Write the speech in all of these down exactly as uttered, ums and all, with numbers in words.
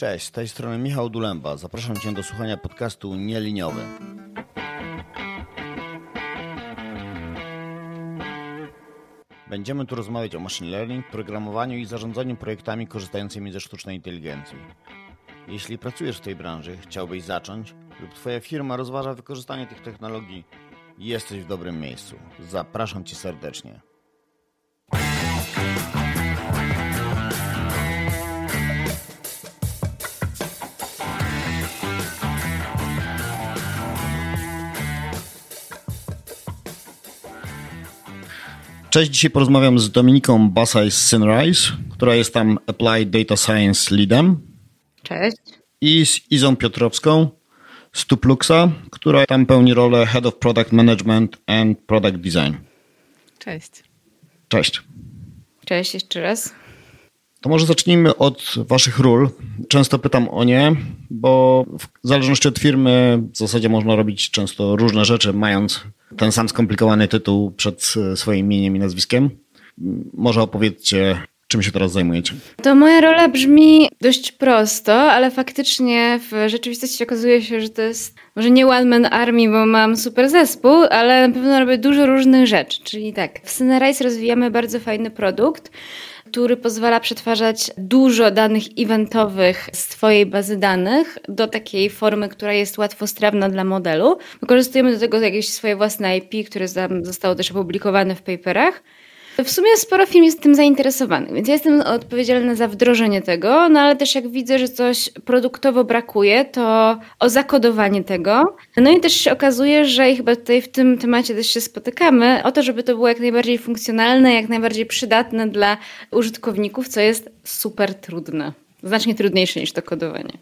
Cześć, z tej strony Michał Dulemba. Zapraszam Cię do słuchania podcastu Nieliniowy. Będziemy tu rozmawiać o machine learning, programowaniu i zarządzaniu projektami korzystającymi ze sztucznej inteligencji. Jeśli pracujesz w tej branży, chciałbyś zacząć lub Twoja firma rozważa wykorzystanie tych technologii, jesteś w dobrym miejscu. Zapraszam Cię serdecznie. Cześć, dzisiaj porozmawiam z Dominiką Basaj z Synrise, która jest tam Applied Data Science Leadem. Cześć. I z Izą Piotrowską z Tupluxa, która tam pełni rolę Head of Product Management and Product Design. Cześć. Cześć. Cześć jeszcze raz. To może zacznijmy od waszych ról. Często pytam o nie, bo w zależności od firmy w zasadzie można robić często różne rzeczy, mając ten sam skomplikowany tytuł przed swoim imieniem i nazwiskiem. Może opowiedzcie, czym się teraz zajmujecie. To moja rola brzmi dość prosto, ale faktycznie w rzeczywistości okazuje się, że to jest może nie one man army, bo mam super zespół, ale na pewno robię dużo różnych rzeczy. Czyli tak, w Synrise rozwijamy bardzo fajny produkt, który pozwala przetwarzać dużo danych eventowych z Twojej bazy danych do takiej formy, która jest łatwostrawna dla modelu. Wykorzystujemy do tego jakieś swoje własne I P, które zostało też opublikowane w paperach. W sumie sporo firm jest tym zainteresowanych, więc ja jestem odpowiedzialna za wdrożenie tego, no ale też jak widzę, że coś produktowo brakuje, to o zakodowanie tego. No i też się okazuje, że i chyba tutaj w tym temacie też się spotykamy, o to, żeby to było jak najbardziej funkcjonalne, jak najbardziej przydatne dla użytkowników, co jest super trudne. Znacznie trudniejsze niż to kodowanie.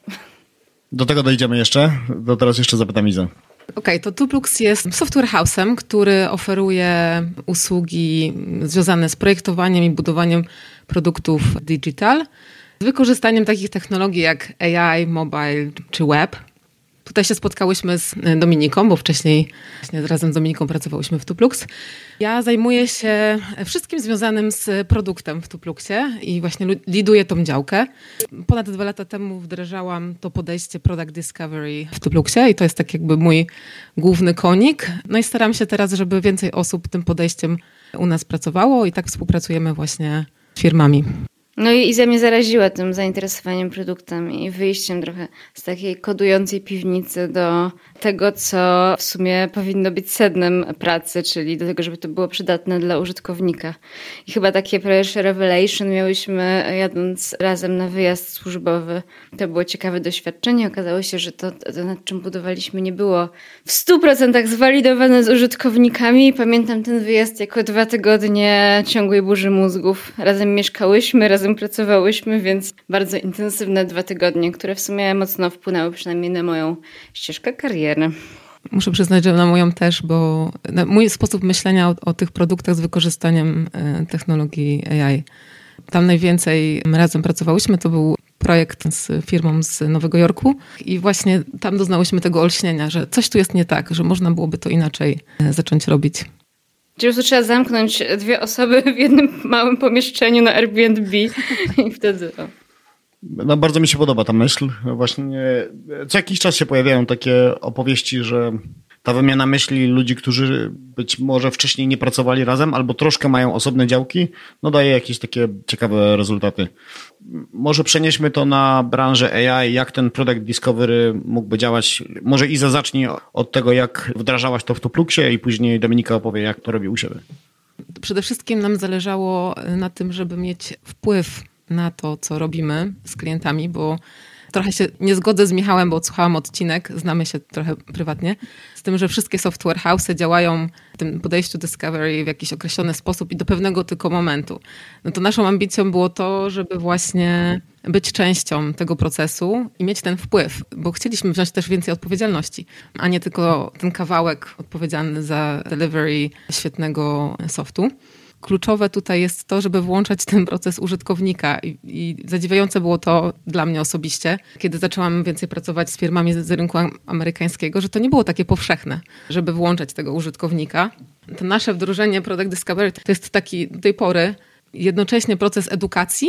Do tego dojdziemy jeszcze, to teraz jeszcze zapytam Izę. Okej, okay, to Tuplux jest software house'em, który oferuje usługi związane z projektowaniem i budowaniem produktów digital z wykorzystaniem takich technologii jak A I, mobile czy web. Tutaj się spotkałyśmy z Dominiką, bo wcześniej właśnie razem z Dominiką pracowałyśmy w Tuplux. Ja zajmuję się wszystkim związanym z produktem w Tupluxie i właśnie liduję tą działkę. Ponad dwa lata temu wdrażałam to podejście Product Discovery w Tupluxie i to jest tak jakby mój główny konik. No i staram się teraz, żeby więcej osób tym podejściem u nas pracowało i tak współpracujemy właśnie z firmami. No i Iza mnie zaraziła tym zainteresowaniem produktem i wyjściem trochę z takiej kodującej piwnicy do tego, co w sumie powinno być sednem pracy, czyli do tego, żeby to było przydatne dla użytkownika. I chyba takie pierwsze revelation miałyśmy jadąc razem na wyjazd służbowy. To było ciekawe doświadczenie. Okazało się, że to, to nad czym budowaliśmy, nie było w stu procentach zwalidowane z użytkownikami. I pamiętam ten wyjazd jako dwa tygodnie ciągłej burzy mózgów. Razem mieszkałyśmy, razem pracowałyśmy, więc bardzo intensywne dwa tygodnie, które w sumie mocno wpłynęły przynajmniej na moją ścieżkę kariery. Muszę przyznać, że na moją też, bo mój sposób myślenia o, o tych produktach z wykorzystaniem technologii A I. Tam najwięcej razem pracowałyśmy, to był projekt z firmą z Nowego Jorku i właśnie tam doznałyśmy tego olśnienia, że coś tu jest nie tak, że można byłoby to inaczej zacząć robić. Czyli po prostu trzeba zamknąć dwie osoby w jednym małym pomieszczeniu na Airbnb i wtedy... O. No, bardzo mi się podoba ta myśl. Właśnie co jakiś czas się pojawiają takie opowieści, że ta wymiana myśli ludzi, którzy być może wcześniej nie pracowali razem albo troszkę mają osobne działki, no daje jakieś takie ciekawe rezultaty. Może przenieśmy to na branżę A I, jak ten Product Discovery mógłby działać. Może Iza zacznij od tego, jak wdrażałaś to w Tupluxie i później Dominika opowie, jak to robi u siebie. Przede wszystkim nam zależało na tym, żeby mieć wpływ na to, co robimy z klientami, bo trochę się nie zgodzę z Michałem, bo odsłuchałam odcinek, znamy się trochę prywatnie, z tym, że wszystkie software house'y działają w tym podejściu Discovery w jakiś określony sposób i do pewnego tylko momentu. No to naszą ambicją było to, żeby właśnie być częścią tego procesu i mieć ten wpływ, bo chcieliśmy wziąć też więcej odpowiedzialności, a nie tylko ten kawałek odpowiedzialny za delivery świetnego softu. Kluczowe tutaj jest to, żeby włączać ten proces użytkownika i, i zadziwiające było to dla mnie osobiście, kiedy zaczęłam więcej pracować z firmami z rynku amerykańskiego, że to nie było takie powszechne, żeby włączać tego użytkownika. To nasze wdrożenie Product Discovery to jest taki do tej pory jednocześnie proces edukacji,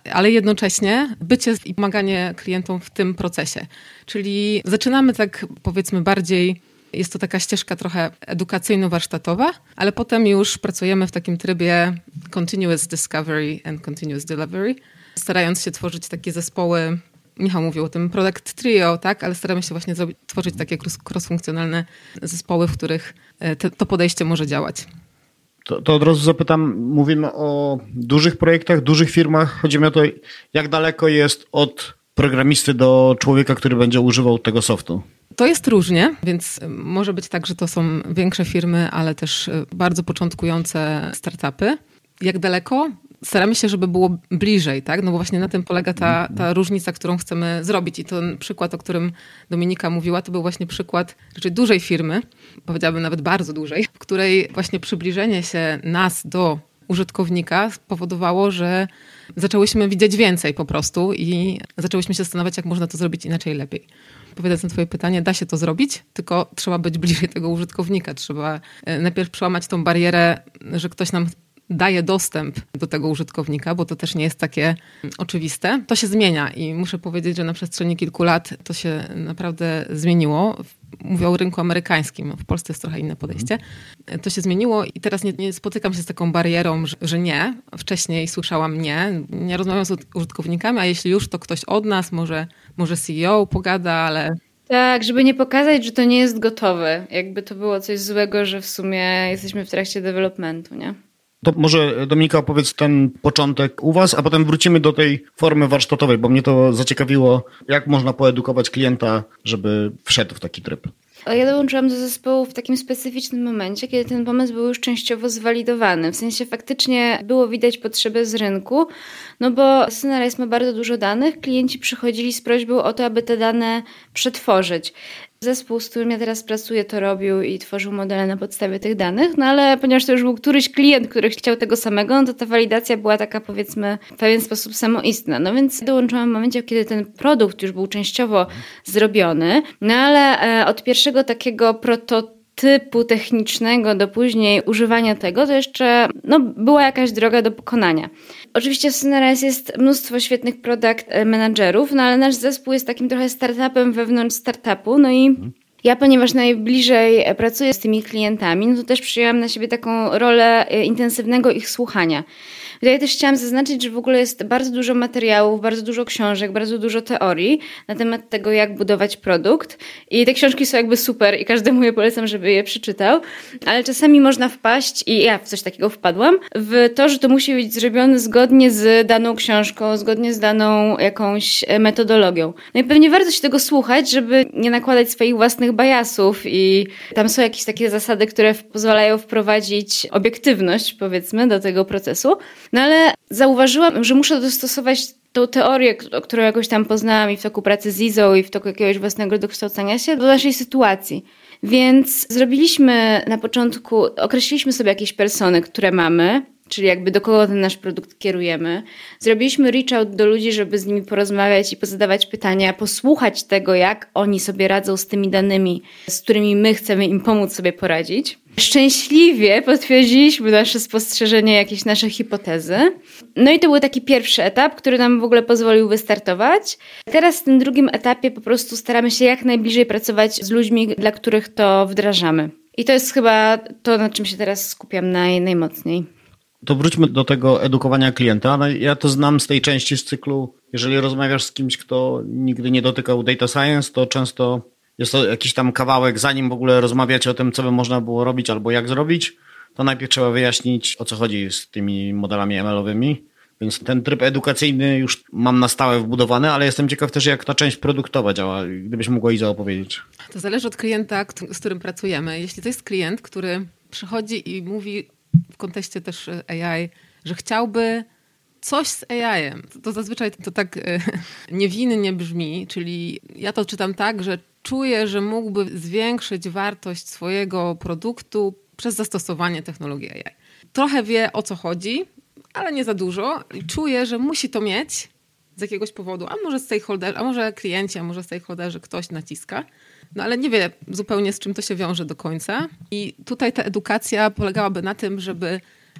ale jednocześnie bycie i pomaganie klientom w tym procesie. Czyli zaczynamy tak, powiedzmy, bardziej, jest to taka ścieżka trochę edukacyjno-warsztatowa, ale potem już pracujemy w takim trybie continuous discovery and continuous delivery, starając się tworzyć takie zespoły. Michał mówił o tym Product Trio, tak, ale staramy się właśnie zrobić, tworzyć takie cross-funkcjonalne zespoły, w których te, to podejście może działać. To, to od razu zapytam, mówimy o dużych projektach, dużych firmach. Chodzi mi o to, jak daleko jest od programisty do człowieka, który będzie używał tego softu? To jest różnie, więc może być tak, że to są większe firmy, ale też bardzo początkujące startupy. Jak daleko? Staramy się, żeby było bliżej, tak? No bo właśnie na tym polega ta, ta różnica, którą chcemy zrobić. I ten przykład, o którym Dominika mówiła, to był właśnie przykład raczej dużej firmy, powiedziałabym nawet bardzo dużej, w której właśnie przybliżenie się nas do użytkownika spowodowało, że zaczęłyśmy widzieć więcej po prostu i zaczęłyśmy się zastanawiać, jak można to zrobić inaczej, lepiej. Odpowiadając na twoje pytanie, da się to zrobić, tylko trzeba być bliżej tego użytkownika. Trzeba najpierw przełamać tą barierę, że ktoś nam daje dostęp do tego użytkownika, bo to też nie jest takie oczywiste. To się zmienia i muszę powiedzieć, że na przestrzeni kilku lat to się naprawdę zmieniło. Mówię o rynku amerykańskim, w Polsce jest trochę inne podejście. To się zmieniło i teraz nie, nie spotykam się z taką barierą, że, że nie. Wcześniej słyszałam nie, nie rozmawiam z użytkownikami, a jeśli już, to ktoś od nas, może, może C E O pogada, ale... Tak, żeby nie pokazać, że to nie jest gotowe. Jakby to było coś złego, że w sumie jesteśmy w trakcie developmentu, nie? To może Dominika opowiedz ten początek u was, a potem wrócimy do tej formy warsztatowej, bo mnie to zaciekawiło, jak można poedukować klienta, żeby wszedł w taki tryb. Ja dołączyłam do zespołu w takim specyficznym momencie, kiedy ten pomysł był już częściowo zwalidowany. W sensie faktycznie było widać potrzebę z rynku, no bo Synerise ma bardzo dużo danych. Klienci przychodzili z prośbą o to, aby te dane przetworzyć. Zespół, z którym ja teraz pracuję, to robił i tworzył modele na podstawie tych danych, no ale ponieważ to już był któryś klient, który chciał tego samego, no to ta walidacja była taka, powiedzmy, w pewien sposób samoistna. No więc dołączyłam w momencie, kiedy ten produkt już był częściowo zrobiony, no ale e, od pierwszego takiego prototypu technicznego do później używania tego, to jeszcze no, była jakaś droga do pokonania. Oczywiście w Synerise jest mnóstwo świetnych product managerów, no ale nasz zespół jest takim trochę startupem wewnątrz startupu, no i ja, ponieważ najbliżej pracuję z tymi klientami, no to też przyjęłam na siebie taką rolę intensywnego ich słuchania. Tutaj też chciałam zaznaczyć, że w ogóle jest bardzo dużo materiałów, bardzo dużo książek, bardzo dużo teorii na temat tego, jak budować produkt. I te książki są jakby super i każdemu je polecam, żeby je przeczytał. Ale czasami można wpaść, i ja w coś takiego wpadłam, w to, że to musi być zrobione zgodnie z daną książką, zgodnie z daną jakąś metodologią. No i pewnie warto się tego słuchać, żeby nie nakładać swoich własnych bajasów i tam są jakieś takie zasady, które pozwalają wprowadzić obiektywność, powiedzmy, do tego procesu. No ale zauważyłam, że muszę dostosować tą teorię, którą jakoś tam poznałam i w toku pracy z Izą i w toku jakiegoś własnego dokształcania się do naszej sytuacji. Więc zrobiliśmy na początku, określiliśmy sobie jakieś persony, które mamy, czyli jakby do kogo ten nasz produkt kierujemy. Zrobiliśmy reach out do ludzi, żeby z nimi porozmawiać i pozadawać pytania, posłuchać tego, jak oni sobie radzą z tymi danymi, z którymi my chcemy im pomóc sobie poradzić. Szczęśliwie potwierdziliśmy nasze spostrzeżenia, jakieś nasze hipotezy. No i to był taki pierwszy etap, który nam w ogóle pozwolił wystartować. Teraz w tym drugim etapie po prostu staramy się jak najbliżej pracować z ludźmi, dla których to wdrażamy. I to jest chyba to, na czym się teraz skupiam naj, najmocniej. To wróćmy do tego edukowania klienta. No ja to znam z tej części z cyklu. Jeżeli rozmawiasz z kimś, kto nigdy nie dotykał data science, to często jest to jakiś tam kawałek, zanim w ogóle rozmawiacie o tym, co by można było robić albo jak zrobić, to najpierw trzeba wyjaśnić, o co chodzi z tymi modelami em el-owymi. Więc ten tryb edukacyjny już mam na stałe wbudowany, ale jestem ciekaw też, jak ta część produktowa działa. Gdybyś mogła Iza opowiedzieć. To zależy od klienta, z którym pracujemy. Jeśli to jest klient, który przychodzi i mówi w kontekście też A I, że chciałby coś z A I-em, to, to zazwyczaj to tak e, niewinnie brzmi, czyli ja to czytam tak, że czuję, że mógłby zwiększyć wartość swojego produktu przez zastosowanie technologii A I. Trochę wie, o co chodzi, ale nie za dużo i czuje, że musi to mieć z jakiegoś powodu, a może stakeholder, a może klienci, a może stakeholderzy, ktoś naciska, no ale nie wie zupełnie, z czym to się wiąże do końca. I tutaj ta edukacja polegałaby na tym, żeby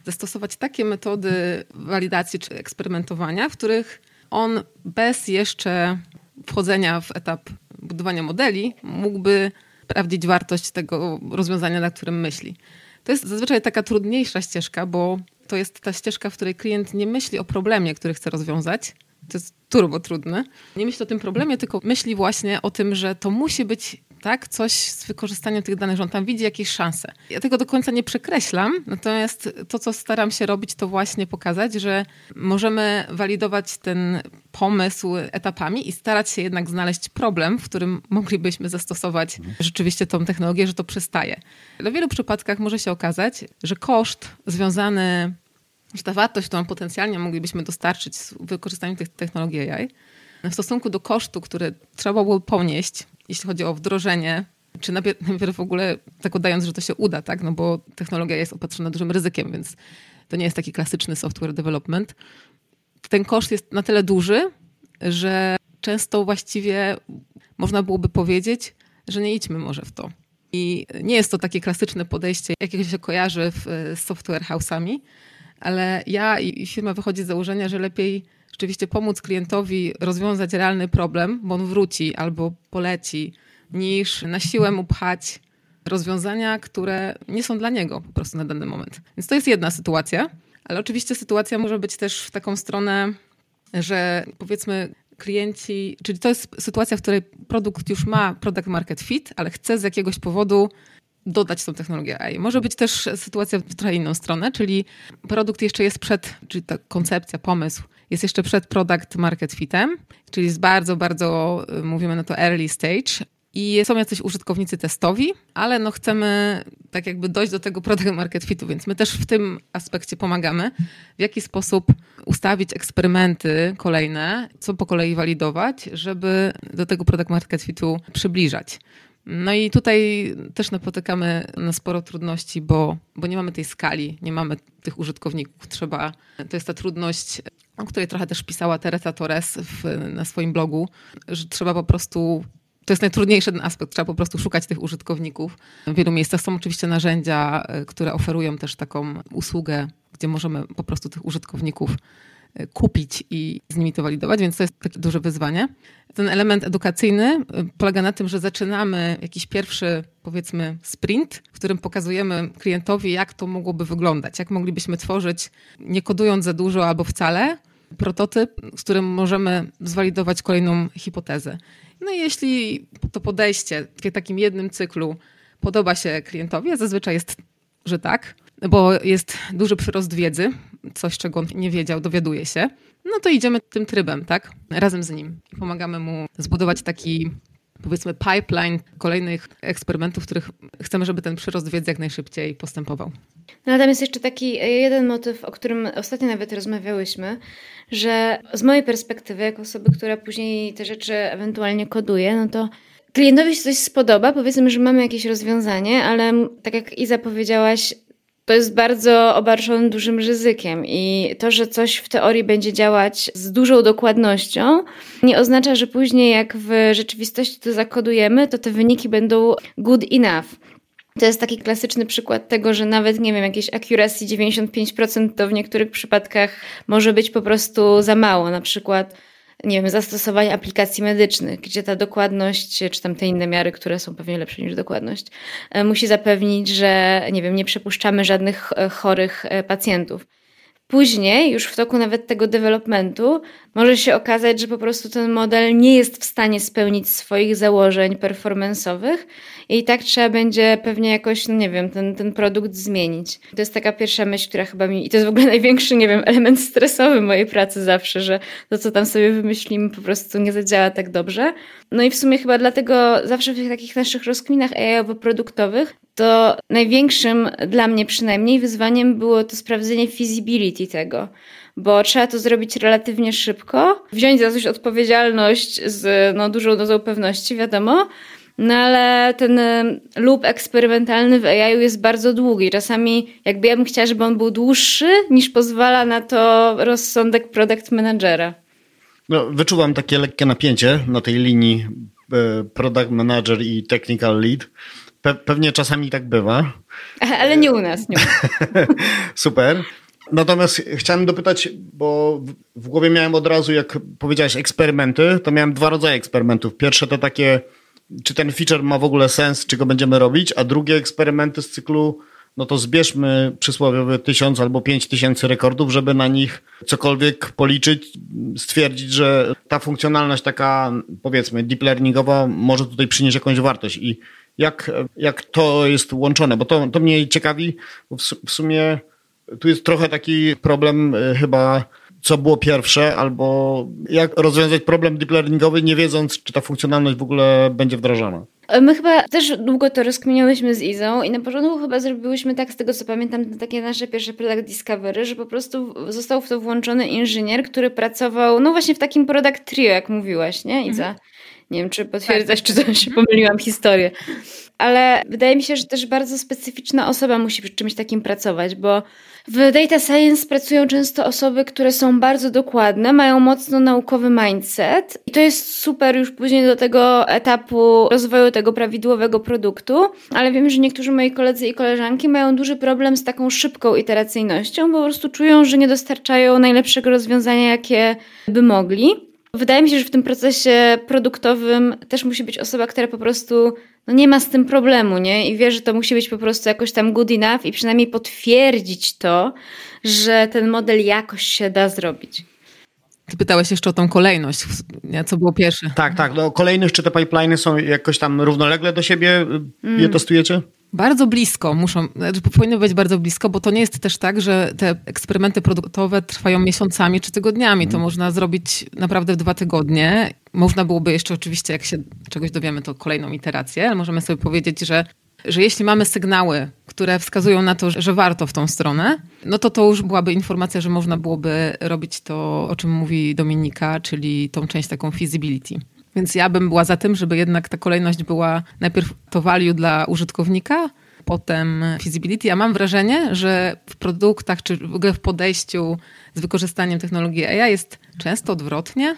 zastosować takie metody walidacji czy eksperymentowania, w których on bez jeszcze wchodzenia w etap budowania modeli mógłby sprawdzić wartość tego rozwiązania, na którym myśli. To jest zazwyczaj taka trudniejsza ścieżka, bo to jest ta ścieżka, w której klient nie myśli o problemie, który chce rozwiązać. To jest turbo trudne. Nie myśli o tym problemie, tylko myśli właśnie o tym, że to musi być tak, coś z wykorzystaniem tych danych, że on tam widzi jakieś szanse. Ja tego do końca nie przekreślam, natomiast to, co staram się robić, to właśnie pokazać, że możemy walidować ten pomysł etapami i starać się jednak znaleźć problem, w którym moglibyśmy zastosować rzeczywiście tą technologię, że to przystaje. W wielu przypadkach może się okazać, że koszt związany, że ta wartość, którą potencjalnie moglibyśmy dostarczyć z wykorzystaniem tych technologii A I, w stosunku do kosztu, który trzeba było ponieść, jeśli chodzi o wdrożenie, czy najpierw w ogóle zakładając, że to się uda, tak? No bo technologia jest opatrzona dużym ryzykiem, więc to nie jest taki klasyczny software development. Ten koszt jest na tyle duży, że często właściwie można byłoby powiedzieć, że nie idźmy może w to. I nie jest to takie klasyczne podejście, jakiego się kojarzy w, z software house'ami, ale ja i firma wychodzi z założenia, że lepiej rzeczywiście pomóc klientowi rozwiązać realny problem, bo on wróci albo poleci, niż na siłę mu pchać rozwiązania, które nie są dla niego po prostu na dany moment. Więc to jest jedna sytuacja, ale oczywiście sytuacja może być też w taką stronę, że powiedzmy klienci, czyli to jest sytuacja, w której produkt już ma product market fit, ale chce z jakiegoś powodu dodać tą technologię A I. Może być też sytuacja w trochę inną stronę, czyli produkt jeszcze jest przed, czyli ta koncepcja, pomysł jest jeszcze przed product market fitem, czyli jest bardzo, bardzo, mówimy na to early stage i są jacyś użytkownicy testowi, ale no chcemy tak jakby dojść do tego product market fitu, więc my też w tym aspekcie pomagamy, w jaki sposób ustawić eksperymenty kolejne, co po kolei walidować, żeby do tego product market fitu przybliżać. No i tutaj też napotykamy na sporo trudności, bo, bo nie mamy tej skali, nie mamy tych użytkowników. Trzeba, to jest ta trudność, o której trochę też pisała Teresa Torres w, na swoim blogu, że trzeba po prostu, to jest najtrudniejszy ten aspekt, trzeba po prostu szukać tych użytkowników. W wielu miejscach są oczywiście narzędzia, które oferują też taką usługę, gdzie możemy po prostu tych użytkowników kupić i z nimi to walidować, więc to jest takie duże wyzwanie. Ten element edukacyjny polega na tym, że zaczynamy jakiś pierwszy, powiedzmy, sprint, w którym pokazujemy klientowi, jak to mogłoby wyglądać, jak moglibyśmy tworzyć, nie kodując za dużo albo wcale, prototyp, z którym możemy zwalidować kolejną hipotezę. No i jeśli to podejście w takim jednym cyklu podoba się klientowi, a zazwyczaj jest, że tak, bo jest duży przyrost wiedzy, coś, czego on nie wiedział, dowiaduje się, no to idziemy tym trybem, tak? Razem z nim. Pomagamy mu zbudować taki, powiedzmy, pipeline kolejnych eksperymentów, w których chcemy, żeby ten przyrost wiedzy jak najszybciej postępował. No ale tam jest jeszcze taki jeden motyw, o którym ostatnio nawet rozmawiałyśmy, że z mojej perspektywy, jako osoby, która później te rzeczy ewentualnie koduje, no to klientowi się coś spodoba, powiedzmy, że mamy jakieś rozwiązanie, ale tak jak Iza powiedziałaś, to jest bardzo obarczone dużym ryzykiem i to, że coś w teorii będzie działać z dużą dokładnością, nie oznacza, że później jak w rzeczywistości to zakodujemy, to te wyniki będą good enough. To jest taki klasyczny przykład tego, że nawet, nie wiem, jakieś accuracy dziewięćdziesiąt pięć procent to w niektórych przypadkach może być po prostu za mało. Na przykład, nie wiem, zastosowanie aplikacji medycznych, gdzie ta dokładność, czy tam te inne miary, które są pewnie lepsze niż dokładność, musi zapewnić, że, nie wiem, nie przepuszczamy żadnych chorych pacjentów. Później, już w toku nawet tego developmentu, może się okazać, że po prostu ten model nie jest w stanie spełnić swoich założeń performance'owych i tak trzeba będzie pewnie jakoś, no nie wiem, ten, ten produkt zmienić. To jest taka pierwsza myśl, która chyba mi, i to jest w ogóle największy, nie wiem, element stresowy mojej pracy zawsze, że to, co tam sobie wymyślimy, po prostu nie zadziała tak dobrze. No i w sumie chyba dlatego zawsze w tych takich naszych rozkminach A I-owo-produktowych to największym, dla mnie przynajmniej, wyzwaniem było to sprawdzenie feasibility tego, bo trzeba to zrobić relatywnie szybko, wziąć za coś odpowiedzialność z no, dużą dozą pewności, wiadomo, no ale ten loop eksperymentalny w A I jest bardzo długi. Czasami jakby ja bym chciała, żeby on był dłuższy, niż pozwala na to rozsądek product managera. No, wyczuwam takie lekkie napięcie na tej linii product manager i technical lead. Pe- pewnie czasami tak bywa. Ale nie u nas. Nie. Super. Natomiast chciałem dopytać, bo w głowie miałem od razu, jak powiedziałeś eksperymenty, to miałem dwa rodzaje eksperymentów. Pierwsze to takie, czy ten feature ma w ogóle sens, czy go będziemy robić, a drugie eksperymenty z cyklu, no to zbierzmy przysłowiowy tysiąc albo pięć tysięcy rekordów, żeby na nich cokolwiek policzyć, stwierdzić, że ta funkcjonalność taka, powiedzmy, deep learningowa może tutaj przynieść jakąś wartość. I jak, jak to jest łączone? Bo to, to mnie ciekawi, bo w, w sumie tu jest trochę taki problem chyba, co było pierwsze, albo jak rozwiązać problem deep learningowy, nie wiedząc, czy ta funkcjonalność w ogóle będzie wdrażana. My chyba też długo to rozkminiałyśmy z Izą i na początku chyba zrobiłyśmy tak, z tego co pamiętam, takie nasze pierwsze product discovery, że po prostu został w to włączony inżynier, który pracował, no właśnie w takim product trio, jak mówiłaś, nie Iza? Mhm. Nie wiem, czy potwierdzać, czy to się pomyliłam historię. Ale wydaje mi się, że też bardzo specyficzna osoba musi przy czymś takim pracować, bo w data science pracują często osoby, które są bardzo dokładne, mają mocno naukowy mindset i to jest super już później do tego etapu rozwoju tego prawidłowego produktu, ale wiem, że niektórzy moi koledzy i koleżanki mają duży problem z taką szybką iteracyjnością, bo po prostu czują, że nie dostarczają najlepszego rozwiązania, jakie by mogli. Wydaje mi się, że w tym procesie produktowym też musi być osoba, która po prostu no nie ma z tym problemu, nie? I wie, że to musi być po prostu jakoś tam good enough i przynajmniej potwierdzić to, że ten model jakoś się da zrobić. Ty pytałeś jeszcze o tą kolejność, co było pierwsze. Tak, tak. No, kolejność, czy te pipeliny są jakoś tam równolegle do siebie? Mm. Je testujecie? Bardzo blisko muszą, znaczy powinny być bardzo blisko, bo to nie jest też tak, że te eksperymenty produktowe trwają miesiącami czy tygodniami. To można zrobić naprawdę w dwa tygodnie. Można byłoby jeszcze oczywiście, jak się czegoś dowiemy, to kolejną iterację, ale możemy sobie powiedzieć, że, że jeśli mamy sygnały, które wskazują na to, że warto w tą stronę, no to to już byłaby informacja, że można byłoby robić to, o czym mówi Dominika, czyli tą część taką feasibility. Więc ja bym była za tym, żeby jednak ta kolejność była najpierw to value dla użytkownika, potem feasibility. Ja mam wrażenie, że w produktach czy w ogóle w podejściu z wykorzystaniem technologii A I jest często odwrotnie.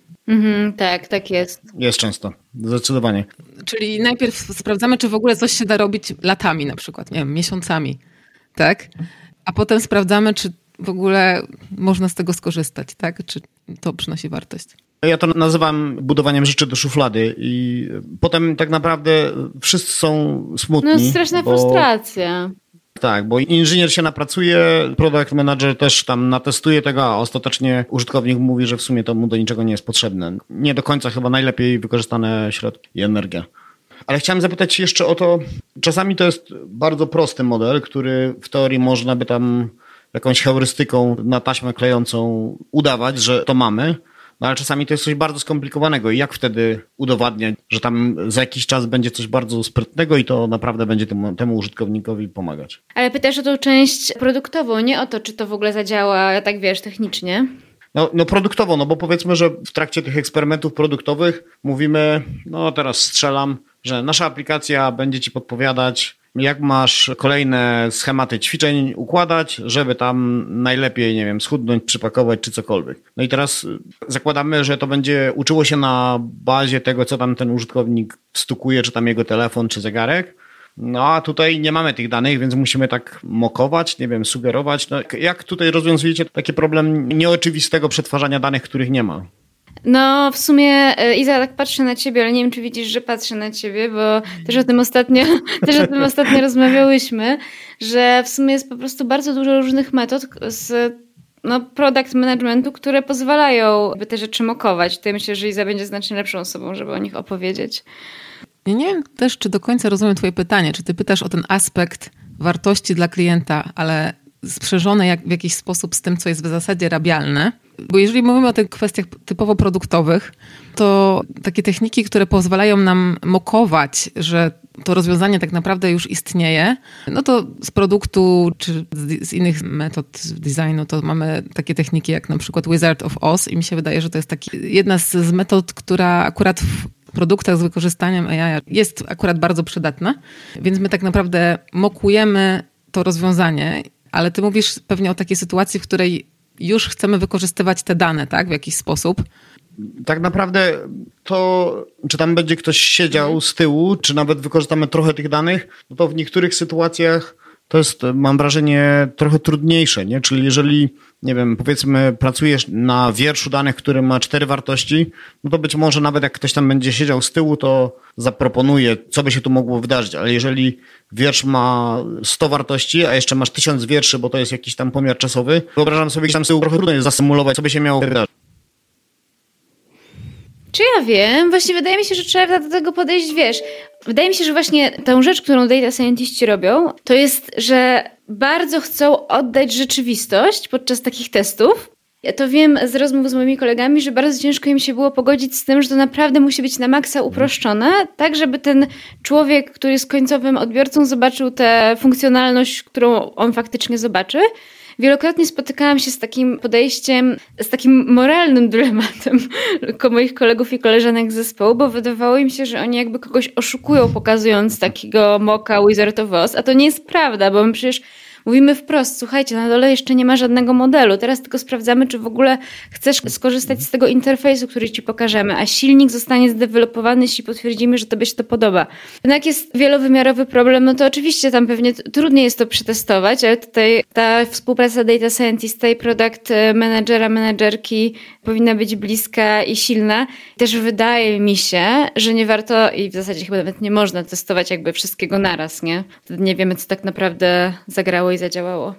Mhm, tak, tak jest. Jest często, zdecydowanie. Czyli najpierw sprawdzamy, czy w ogóle coś się da robić latami na przykład, nie wiem, miesiącami, tak? A potem sprawdzamy, czy w ogóle można z tego skorzystać, tak? Czy to przynosi wartość. Ja to nazywam budowaniem rzeczy do szuflady i potem tak naprawdę wszyscy są smutni. No straszna bo... frustracja. Tak, bo inżynier się napracuje, product manager też tam natestuje tego, a ostatecznie użytkownik mówi, że w sumie to mu do niczego nie jest potrzebne. Nie do końca chyba najlepiej wykorzystane środki i energia. Ale chciałem zapytać jeszcze o to, czasami to jest bardzo prosty model, który w teorii można by tam jakąś heurystyką na taśmę klejącą udawać, że to mamy, no ale czasami to jest coś bardzo skomplikowanego i jak wtedy udowadniać, że tam za jakiś czas będzie coś bardzo sprytnego i to naprawdę będzie temu, temu użytkownikowi pomagać. Ale pytasz o tą część produktową, nie o to, czy to w ogóle zadziała, tak wiesz, technicznie? No, no produktowo, no bo powiedzmy, że w trakcie tych eksperymentów produktowych mówimy, no teraz strzelam, że nasza aplikacja będzie ci podpowiadać, jak masz kolejne schematy ćwiczeń układać, żeby tam najlepiej, nie wiem, schudnąć, przypakować czy cokolwiek. No i teraz zakładamy, że to będzie uczyło się na bazie tego, co tam ten użytkownik wstukuje, czy tam jego telefon, czy zegarek. No a tutaj nie mamy tych danych, więc musimy tak mokować, nie wiem, sugerować. No, jak tutaj rozwiązujecie taki problem nieoczywistego przetwarzania danych, których nie ma? No w sumie Iza, tak patrzę na ciebie, ale nie wiem, czy widzisz, że patrzę na ciebie, bo też o tym ostatnio, też o tym ostatnio rozmawiałyśmy, że w sumie jest po prostu bardzo dużo różnych metod z no, product managementu, które pozwalają by te rzeczy mokować. Tutaj myślę, że Iza będzie znacznie lepszą osobą, żeby o nich opowiedzieć. Ja nie wiem też, czy do końca rozumiem twoje pytanie. Czy ty pytasz o ten aspekt wartości dla klienta, ale sprzężone jak, w jakiś sposób z tym, co jest w zasadzie rabialne? Bo jeżeli mówimy o tych kwestiach typowo produktowych, to takie techniki, które pozwalają nam mokować, że to rozwiązanie tak naprawdę już istnieje, no to z produktu czy z, z innych metod designu to mamy takie techniki jak na przykład Wizard of Oz i mi się wydaje, że to jest taki, jedna z, z metod, która akurat w produktach z wykorzystaniem A I jest akurat bardzo przydatna, więc my tak naprawdę mokujemy to rozwiązanie, ale ty mówisz pewnie o takiej sytuacji, w której już chcemy wykorzystywać te dane, tak, w jakiś sposób. tak naprawdę to, czy tam będzie ktoś siedział z tyłu, czy nawet wykorzystamy trochę tych danych, no to w niektórych sytuacjach to jest, mam wrażenie, trochę trudniejsze, nie? Czyli jeżeli, nie wiem, powiedzmy pracujesz na wierszu danych, który ma cztery wartości, no to być może nawet jak ktoś tam będzie siedział z tyłu, to zaproponuje, co by się tu mogło wydarzyć, ale jeżeli wiersz ma sto wartości, a jeszcze masz tysiąc wierszy, bo to jest jakiś tam pomiar czasowy, wyobrażam sobie, że tam z tyłu trochę trudno jest zasymulować, co by się miało wydarzyć. Czy ja wiem? Właśnie wydaje mi się, że trzeba do tego podejść, wiesz. Wydaje mi się, że właśnie tą rzecz, którą data scientiści robią, to jest, że bardzo chcą oddać rzeczywistość podczas takich testów. Ja to wiem z rozmów z moimi kolegami, że bardzo ciężko im się było pogodzić z tym, że to naprawdę musi być na maksa uproszczone, tak żeby ten człowiek, który jest końcowym odbiorcą, zobaczył tę funkcjonalność, którą on faktycznie zobaczy. Wielokrotnie spotykałam się z takim podejściem, z takim moralnym dylematem moich kolegów i koleżanek z zespołu, bo wydawało im się, że oni jakby kogoś oszukują, pokazując takiego mocka Wizard of Oz, a to nie jest prawda, bo my przecież mówimy wprost, słuchajcie, na dole jeszcze nie ma żadnego modelu, teraz tylko sprawdzamy, czy w ogóle chcesz skorzystać z tego interfejsu, który ci pokażemy, a silnik zostanie zdewelopowany, jeśli potwierdzimy, że tobie się to podoba. Jednak jest wielowymiarowy problem, no to oczywiście tam pewnie trudniej jest to przetestować, ale tutaj ta współpraca data scientista i product managera, menadżerki powinna być bliska i silna. Też wydaje mi się, że nie warto i w zasadzie chyba nawet nie można testować jakby wszystkiego naraz, nie? Wtedy nie wiemy, co tak naprawdę zagrało i zadziałało.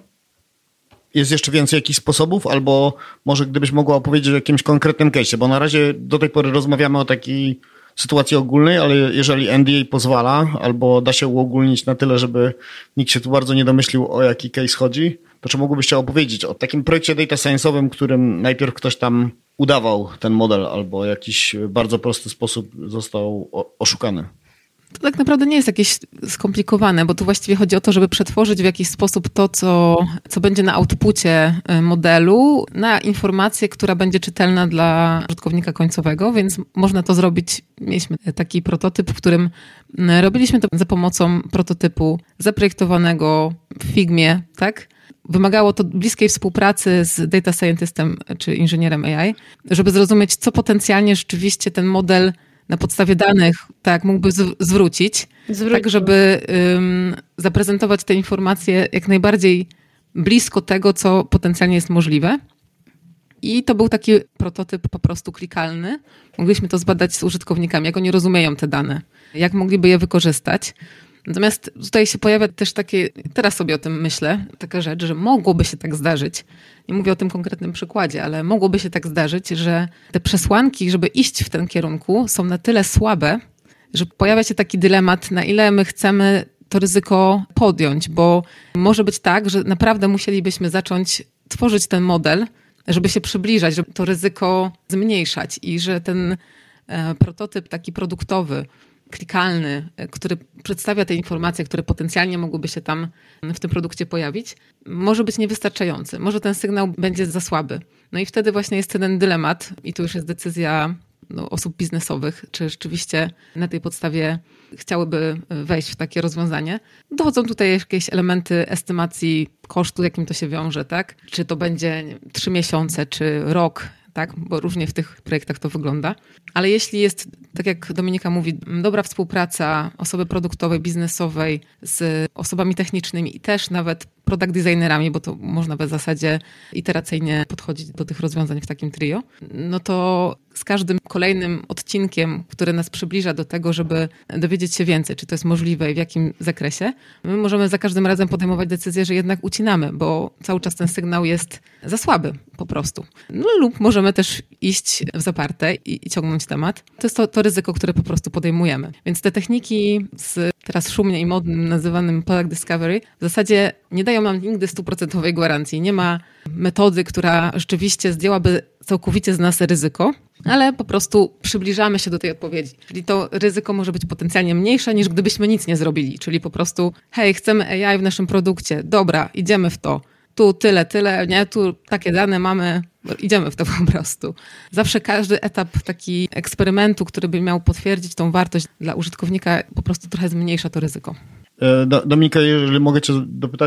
Jest jeszcze więcej jakichś sposobów, albo może gdybyś mogła opowiedzieć o jakimś konkretnym case'ie, bo na razie do tej pory rozmawiamy o takiej sytuacji ogólnej, ale jeżeli N D A pozwala, albo da się uogólnić na tyle, żeby nikt się tu bardzo nie domyślił, o jaki case chodzi, to czy mógłbyś opowiedzieć o takim projekcie data science'owym, którym najpierw ktoś tam udawał ten model, albo w jakiś bardzo prosty sposób został oszukany? To tak naprawdę nie jest jakieś skomplikowane, bo tu właściwie chodzi o to, żeby przetworzyć w jakiś sposób to, co, co będzie na outpucie modelu, na informację, która będzie czytelna dla użytkownika końcowego, więc można to zrobić. Mieliśmy taki prototyp, w którym robiliśmy to za pomocą prototypu zaprojektowanego w Figmie, tak? Wymagało to bliskiej współpracy z data scientistem czy inżynierem A I, żeby zrozumieć, co potencjalnie rzeczywiście ten model na podstawie danych tak mógłby zwrócić, Zwrócił. tak żeby um, zaprezentować te informacje jak najbardziej blisko tego, co potencjalnie jest możliwe. I to był taki prototyp po prostu klikalny. Mogliśmy to zbadać z użytkownikami, jak oni rozumieją te dane, jak mogliby je wykorzystać. Natomiast tutaj się pojawia też takie, teraz sobie o tym myślę, taka rzecz, że mogłoby się tak zdarzyć, nie mówię o tym konkretnym przykładzie, ale mogłoby się tak zdarzyć, że te przesłanki, żeby iść w ten kierunku, są na tyle słabe, że pojawia się taki dylemat, na ile my chcemy to ryzyko podjąć, bo może być tak, że naprawdę musielibyśmy zacząć tworzyć ten model, żeby się przybliżać, żeby to ryzyko zmniejszać i że ten prototyp taki produktowy, klikalny, który przedstawia te informacje, które potencjalnie mogłyby się tam w tym produkcie pojawić, może być niewystarczający. Może ten sygnał będzie za słaby. No i wtedy właśnie jest ten dylemat i tu już jest decyzja no, osób biznesowych, czy rzeczywiście na tej podstawie chciałyby wejść w takie rozwiązanie. Dochodzą tutaj jakieś elementy estymacji kosztu, jakim to się wiąże, tak? Czy to będzie nie wiem, trzy miesiące, czy rok, tak? Bo różnie w tych projektach to wygląda. Ale jeśli jest, tak jak Dominika mówi, dobra współpraca osoby produktowej, biznesowej z osobami technicznymi i też nawet product designerami, bo to można w zasadzie iteracyjnie podchodzić do tych rozwiązań w takim trio, no to z każdym kolejnym odcinkiem, który nas przybliża do tego, żeby dowiedzieć się więcej, czy to jest możliwe i w jakim zakresie, my możemy za każdym razem podejmować decyzję, że jednak ucinamy, bo cały czas ten sygnał jest za słaby po prostu. No lub możemy też iść w zaparte i, i ciągnąć temat. To jest to, to ryzyko, które po prostu podejmujemy. Więc te techniki z teraz szumnie i modnym nazywanym product discovery w zasadzie nie dają nam nigdy stuprocentowej gwarancji. Nie ma metody, która rzeczywiście zdjęłaby całkowicie z nas ryzyko, ale po prostu przybliżamy się do tej odpowiedzi. Czyli to ryzyko może być potencjalnie mniejsze niż gdybyśmy nic nie zrobili. Czyli po prostu hej, chcemy A I w naszym produkcie. Dobra, idziemy w to. Tu tyle, tyle, nie? Tu takie dane mamy, idziemy w to po prostu. Zawsze każdy etap taki eksperymentu, który by miał potwierdzić tą wartość dla użytkownika, po prostu trochę zmniejsza to ryzyko. Dominika, jeżeli mogę cię dopytać,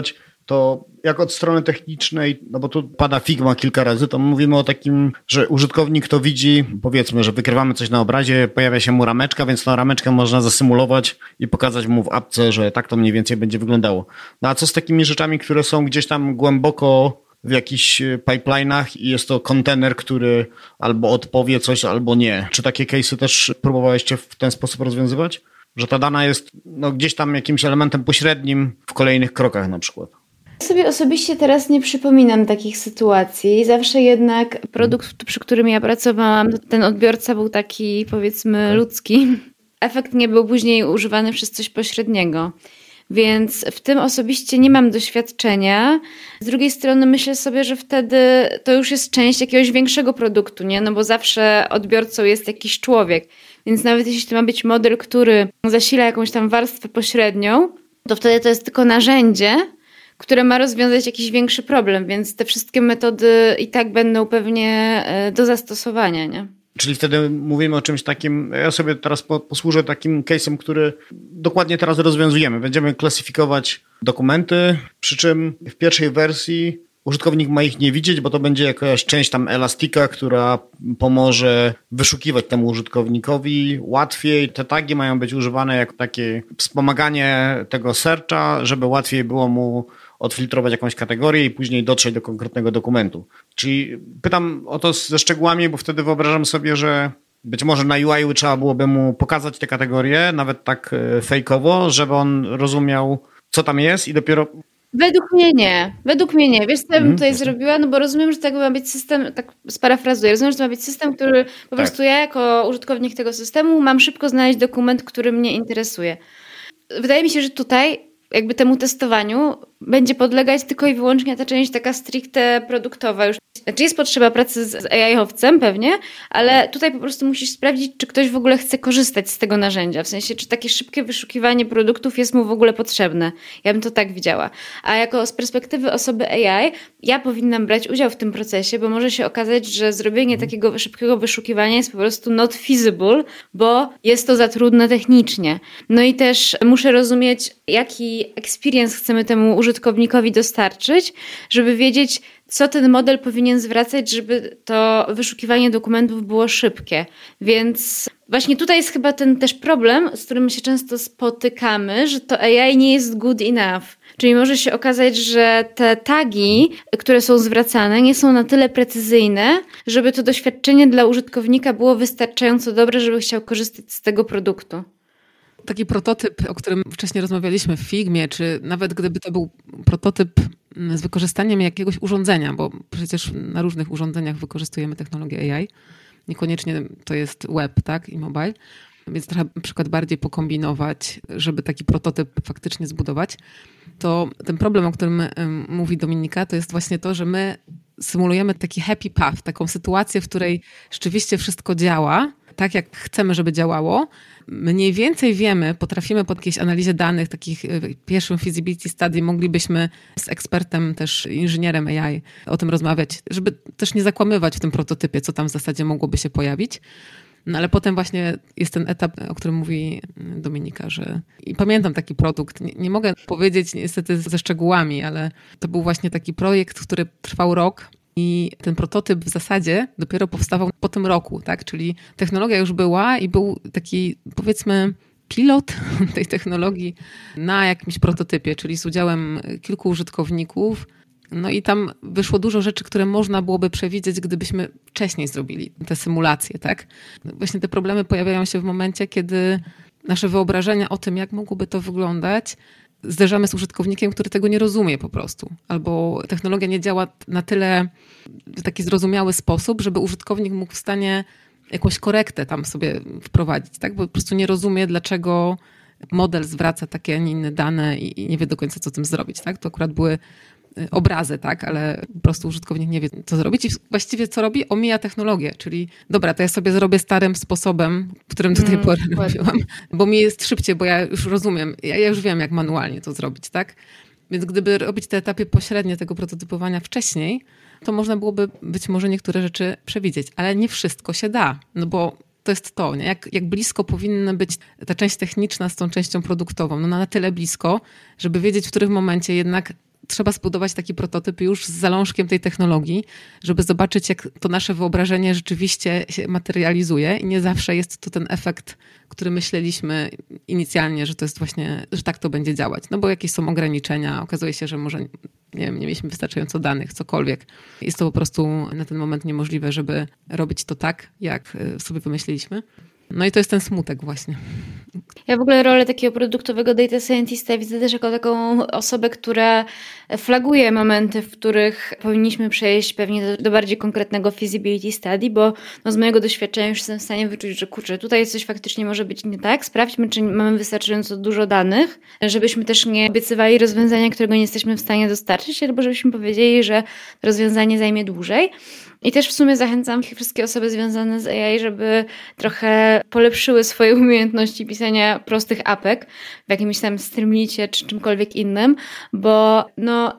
to jak od strony technicznej, no bo tu pada Figma kilka razy, to mówimy o takim, że użytkownik to widzi, powiedzmy, że wykrywamy coś na obrazie, pojawia się mu rameczka, więc tą rameczkę można zasymulować i pokazać mu w apce, że tak to mniej więcej będzie wyglądało. No a co z takimi rzeczami, które są gdzieś tam głęboko w jakichś pipeline'ach i jest to kontener, który albo odpowie coś, albo nie. Czy takie case'y też próbowałeś w ten sposób rozwiązywać? Że ta dana jest no, gdzieś tam jakimś elementem pośrednim w kolejnych krokach na przykład. Sobie osobiście teraz nie przypominam takich sytuacji. Zawsze jednak produkt, przy którym ja pracowałam, ten odbiorca był taki, powiedzmy, okay. ludzki. Efekt nie był później używany przez coś pośredniego. Więc w tym osobiście nie mam doświadczenia. Z drugiej strony myślę sobie, że wtedy to już jest część jakiegoś większego produktu, nie? No bo zawsze odbiorcą jest jakiś człowiek. Więc nawet jeśli to ma być model, który zasila jakąś tam warstwę pośrednią, to wtedy to jest tylko narzędzie, które ma rozwiązać jakiś większy problem, więc te wszystkie metody i tak będą pewnie do zastosowania, nie? Czyli wtedy mówimy o czymś takim, ja sobie teraz posłużę takim case'em, który dokładnie teraz rozwiązujemy. Będziemy klasyfikować dokumenty, przy czym w pierwszej wersji użytkownik ma ich nie widzieć, bo to będzie jakaś część tam Elastica, która pomoże wyszukiwać temu użytkownikowi łatwiej. Te tagi mają być używane jako takie wspomaganie tego searcha, żeby łatwiej było mu odfiltrować jakąś kategorię i później dotrzeć do konkretnego dokumentu. Czyli pytam o to ze szczegółami, bo wtedy wyobrażam sobie, że być może na U I trzeba byłoby mu pokazać te kategorie, nawet tak fejkowo, żeby on rozumiał, co tam jest i dopiero... Według mnie nie. Według mnie nie. Wiesz, co ja bym tutaj zrobiła? No bo rozumiem, że tak ma być system, tak sparafrazuję, rozumiem, że to ma być system, który po tak. prostu ja jako użytkownik tego systemu mam szybko znaleźć dokument, który mnie interesuje. Wydaje mi się, że tutaj jakby temu testowaniu będzie podlegać tylko i wyłącznie ta część taka stricte produktowa już. Znaczy jest potrzeba pracy z A I-owcem pewnie, ale tutaj po prostu musisz sprawdzić, czy ktoś w ogóle chce korzystać z tego narzędzia. W sensie, czy takie szybkie wyszukiwanie produktów jest mu w ogóle potrzebne. Ja bym to tak widziała. A jako z perspektywy osoby A I, ja powinnam brać udział w tym procesie, bo może się okazać, że zrobienie takiego szybkiego wyszukiwania jest po prostu not feasible, bo jest to za trudne technicznie. No i też muszę rozumieć, jaki experience chcemy temu użytkownikowi dostarczyć, żeby wiedzieć, co ten model powinien zwracać, żeby to wyszukiwanie dokumentów było szybkie. Więc właśnie tutaj jest chyba ten też problem, z którym się często spotykamy, że to A I nie jest good enough. Czyli może się okazać, że te tagi, które są zwracane, nie są na tyle precyzyjne, żeby to doświadczenie dla użytkownika było wystarczająco dobre, żeby chciał korzystać z tego produktu. Taki prototyp, o którym wcześniej rozmawialiśmy w Figmie, czy nawet gdyby to był prototyp z wykorzystaniem jakiegoś urządzenia, bo przecież na różnych urządzeniach wykorzystujemy technologię A I. Niekoniecznie to jest web, tak, i mobile, więc trochę na przykład bardziej pokombinować, żeby taki prototyp faktycznie zbudować. To ten problem, o którym mówi Dominika, to jest właśnie to, że my symulujemy taki happy path, taką sytuację, w której rzeczywiście wszystko działa tak, jak chcemy, żeby działało. Mniej więcej wiemy, potrafimy po jakiejś analizie danych, takich pierwszym feasibility study, moglibyśmy z ekspertem, też inżynierem A I o tym rozmawiać, żeby też nie zakłamywać w tym prototypie, co tam w zasadzie mogłoby się pojawić. No ale potem właśnie jest ten etap, o którym mówi Dominika, że i pamiętam taki produkt, nie, nie mogę powiedzieć niestety ze szczegółami, ale to był właśnie taki projekt, który trwał rok. I ten prototyp w zasadzie dopiero powstawał po tym roku, tak? Czyli technologia już była i był taki, powiedzmy, pilot tej technologii na jakimś prototypie, czyli z udziałem kilku użytkowników. No i tam wyszło dużo rzeczy, które można byłoby przewidzieć, gdybyśmy wcześniej zrobili te symulacje, tak? Właśnie te problemy pojawiają się w momencie, kiedy nasze wyobrażenia o tym, jak mogłoby to wyglądać, zderzamy z użytkownikiem, który tego nie rozumie po prostu. Albo technologia nie działa na tyle w taki zrozumiały sposób, żeby użytkownik mógł w stanie jakąś korektę tam sobie wprowadzić, tak? Bo po prostu nie rozumie, dlaczego model zwraca takie, a nie inne dane i nie wie do końca, co z tym zrobić, tak? To akurat były obrazy, tak, ale po prostu użytkownik nie wie, co zrobić i właściwie co robi? Omija technologię, czyli dobra, to ja sobie zrobię starym sposobem, którym do tej mm, pory robiłam, bo mi jest szybciej, bo ja już rozumiem, ja, ja już wiem, jak manualnie to zrobić, tak? Więc gdyby robić te etapy pośrednie tego prototypowania wcześniej, to można byłoby być może niektóre rzeczy przewidzieć, ale nie wszystko się da, no bo to jest to, nie? Jak, jak blisko powinna być ta część techniczna z tą częścią produktową, no na tyle blisko, żeby wiedzieć, w którym momencie jednak trzeba zbudować taki prototyp już z zalążkiem tej technologii, żeby zobaczyć, jak to nasze wyobrażenie rzeczywiście się materializuje i nie zawsze jest to ten efekt, który myśleliśmy inicjalnie, że to jest właśnie, że tak to będzie działać. No bo jakieś są ograniczenia, okazuje się, że może nie wiem, nie mieliśmy wystarczająco danych, cokolwiek. Jest to po prostu na ten moment niemożliwe, żeby robić to tak, jak sobie pomyśleliśmy. No i to jest ten smutek właśnie. Ja w ogóle rolę takiego produktowego data scientista widzę też jako taką osobę, która flaguje momenty, w których powinniśmy przejść pewnie do, do bardziej konkretnego feasibility study, bo no z mojego doświadczenia już jestem w stanie wyczuć, że kurczę, tutaj coś faktycznie może być nie tak. Sprawdźmy, czy mamy wystarczająco dużo danych, żebyśmy też nie obiecywali rozwiązania, którego nie jesteśmy w stanie dostarczyć, albo żebyśmy powiedzieli, że rozwiązanie zajmie dłużej. I też w sumie zachęcam wszystkie osoby związane z A I, żeby trochę polepszyły swoje umiejętności pisania prostych apek w jakimś tam Streamlicie czy czymkolwiek innym, bo no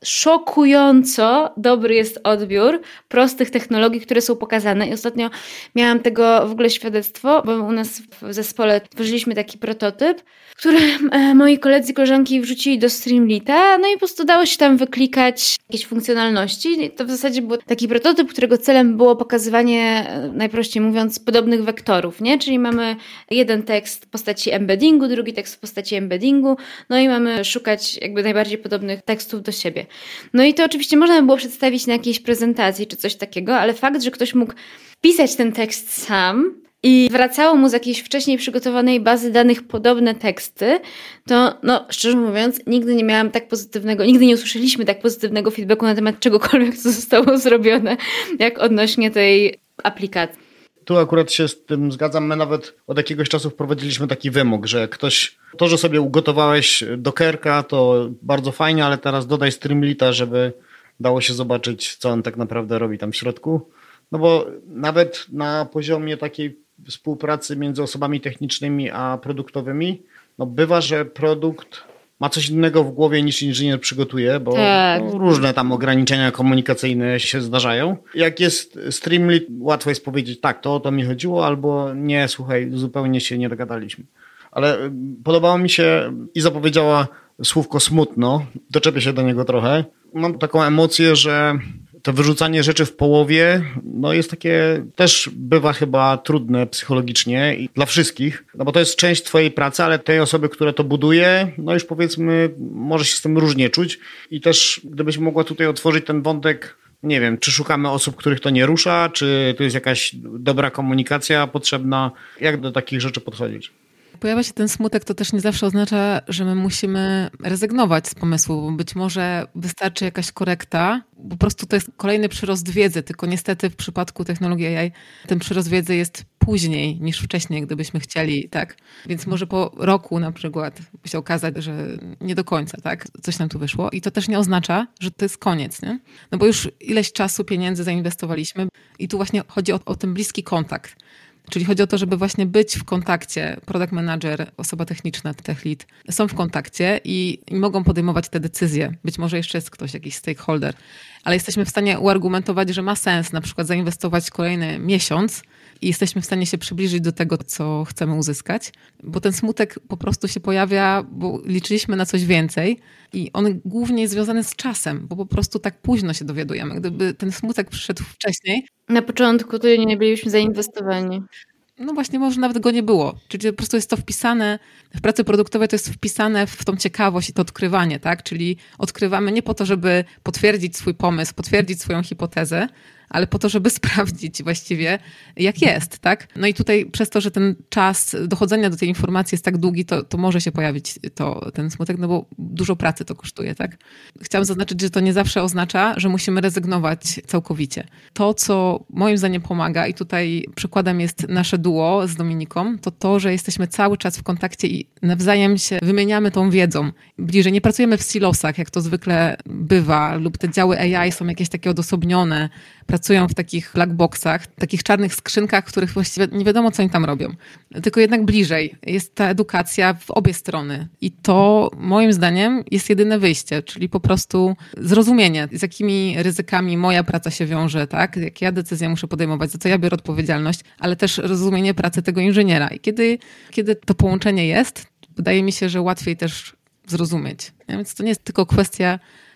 szokująco dobry jest odbiór prostych technologii, które są pokazane. I ostatnio miałam tego w ogóle świadectwo, bo u nas w zespole tworzyliśmy taki prototyp, który moi koledzy i koleżanki wrzucili do Streamlita, no i po prostu dało się tam wyklikać jakieś funkcjonalności. To w zasadzie był taki prototyp, którego celem było pokazywanie, najprościej mówiąc, podobnych wektorów, nie? Czyli mamy jeden tekst w postaci embeddingu, drugi tekst w postaci embeddingu, no i mamy szukać jakby najbardziej podobnych tekstów do siebie. No i to oczywiście można by było przedstawić na jakiejś prezentacji czy coś takiego, ale fakt, że ktoś mógł pisać ten tekst sam i wracało mu z jakiejś wcześniej przygotowanej bazy danych podobne teksty, to no szczerze mówiąc nigdy nie miałam tak pozytywnego, nigdy nie usłyszeliśmy tak pozytywnego feedbacku na temat czegokolwiek, co zostało zrobione, jak odnośnie tej aplikacji. Tu akurat się z tym zgadzam. My nawet od jakiegoś czasu wprowadziliśmy taki wymóg, że ktoś, to, że sobie ugotowałeś Dockerka, to bardzo fajnie, ale teraz dodaj Streamlita, żeby dało się zobaczyć, co on tak naprawdę robi tam w środku. No bo nawet na poziomie takiej współpracy między osobami technicznymi a produktowymi, no bywa, że produkt ma coś innego w głowie niż inżynier przygotuje, bo tak. no, różne tam ograniczenia komunikacyjne się zdarzają. Jak jest Streamlit, łatwo jest powiedzieć, tak, to o to mi chodziło, albo nie, słuchaj, zupełnie się nie dogadaliśmy. Ale podobało mi się, Iza powiedziała słówko smutno, doczepię się do niego trochę. Mam taką emocję, że to wyrzucanie rzeczy w połowie, no jest takie, też bywa chyba trudne psychologicznie i dla wszystkich, no bo to jest część twojej pracy, ale tej osoby, która to buduje, no już powiedzmy, może się z tym różnie czuć i też gdybyś mogła tutaj otworzyć ten wątek, nie wiem, czy szukamy osób, których to nie rusza, czy to jest jakaś dobra komunikacja potrzebna, jak do takich rzeczy podchodzić? Pojawia się ten smutek, to też nie zawsze oznacza, że my musimy rezygnować z pomysłu, bo być może wystarczy jakaś korekta, po prostu to jest kolejny przyrost wiedzy, tylko niestety w przypadku technologii A I ten przyrost wiedzy jest później niż wcześniej, gdybyśmy chcieli, tak? Więc może po roku na przykład się okazać, że nie do końca, tak? Coś nam tu wyszło i to też nie oznacza, że to jest koniec, nie? No bo już ileś czasu, pieniędzy zainwestowaliśmy i tu właśnie chodzi o, o ten bliski kontakt. Czyli chodzi o to, żeby właśnie być w kontakcie. Product manager, osoba techniczna, tech lead są w kontakcie i, i mogą podejmować te decyzje. Być może jeszcze jest ktoś, jakiś stakeholder, ale jesteśmy w stanie uargumentować, że ma sens na przykład zainwestować kolejny miesiąc i jesteśmy w stanie się przybliżyć do tego, co chcemy uzyskać, bo ten smutek po prostu się pojawia, bo liczyliśmy na coś więcej i on głównie jest związany z czasem, bo po prostu tak późno się dowiadujemy. Gdyby ten smutek przyszedł wcześniej... Na początku to nie byliśmy zainwestowani. No właśnie, może nawet go nie było. Czyli po prostu jest to wpisane, w pracy produktowej to jest wpisane w tą ciekawość i to odkrywanie, tak? Czyli odkrywamy nie po to, żeby potwierdzić swój pomysł, potwierdzić swoją hipotezę, ale po to, żeby sprawdzić właściwie, jak jest, tak? No i tutaj przez to, że ten czas dochodzenia do tej informacji jest tak długi, to, to może się pojawić to, ten smutek, no bo dużo pracy to kosztuje, tak? Chciałam zaznaczyć, że to nie zawsze oznacza, że musimy rezygnować całkowicie. To, co moim zdaniem pomaga i tutaj przykładem jest nasze duo z Dominiką, to to, że jesteśmy cały czas w kontakcie i nawzajem się wymieniamy tą wiedzą. Bliżej nie pracujemy w silosach, jak to zwykle bywa, lub te działy A I są jakieś takie odosobnione, pracują w takich blackboxach, takich czarnych skrzynkach, w których właściwie nie wiadomo, co oni tam robią. Tylko jednak bliżej jest ta edukacja w obie strony. I to moim zdaniem jest jedyne wyjście, czyli po prostu zrozumienie, z jakimi ryzykami moja praca się wiąże, tak? Jakie ja decyzje muszę podejmować, za co ja biorę odpowiedzialność, ale też rozumienie pracy tego inżyniera. I kiedy, kiedy to połączenie jest, wydaje mi się, że łatwiej też zrozumieć. Więc to nie jest tylko kwestia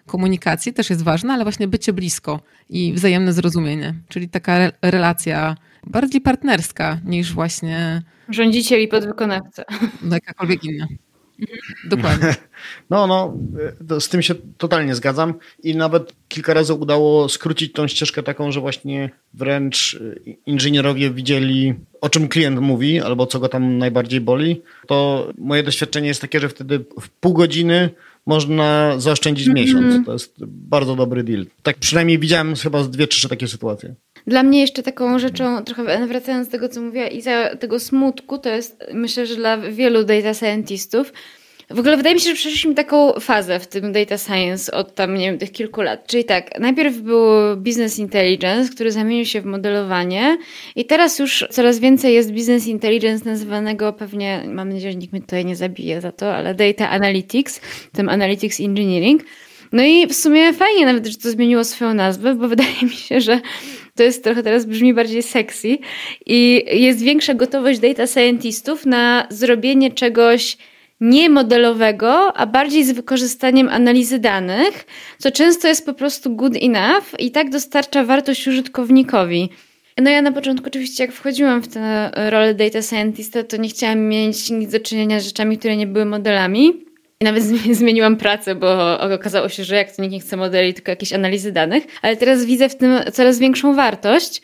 komunikacji też jest ważna, ale właśnie bycie blisko i wzajemne zrozumienie, czyli taka re- relacja bardziej partnerska niż właśnie rządziciel i podwykonawca. Jakakolwiek inna. Dokładnie. No, no, z tym się totalnie zgadzam i nawet kilka razy udało skrócić tą ścieżkę taką, że właśnie wręcz inżynierowie widzieli, o czym klient mówi albo co go tam najbardziej boli. To moje doświadczenie jest takie, że wtedy w pół godziny można zaoszczędzić mm-hmm. miesiąc. To jest bardzo dobry deal. Tak przynajmniej widziałem chyba z dwie, trzy takie sytuacje. Dla mnie jeszcze taką rzeczą, trochę wracając do tego, co mówiła Iza, tego smutku, to jest, myślę, że dla wielu data scientistów, w ogóle wydaje mi się, że przeszliśmy taką fazę w tym data science od tam, nie wiem, tych kilku lat. Czyli tak, najpierw był business intelligence, który zamienił się w modelowanie i teraz już coraz więcej jest business intelligence nazywanego pewnie, mam nadzieję, że nikt mnie tutaj nie zabije za to, ale data analytics, tym analytics engineering. No i w sumie fajnie nawet, że to zmieniło swoją nazwę, bo wydaje mi się, że to jest trochę teraz brzmi bardziej sexy i jest większa gotowość data scientistów na zrobienie czegoś nie modelowego, a bardziej z wykorzystaniem analizy danych, co często jest po prostu good enough i tak dostarcza wartość użytkownikowi. No ja na początku oczywiście jak wchodziłam w tę rolę data scientista, to nie chciałam mieć nic do czynienia z rzeczami, które nie były modelami. I nawet zmieniłam pracę, bo okazało się, że jak to nikt nie chce modeli, tylko jakieś analizy danych. Ale teraz widzę w tym coraz większą wartość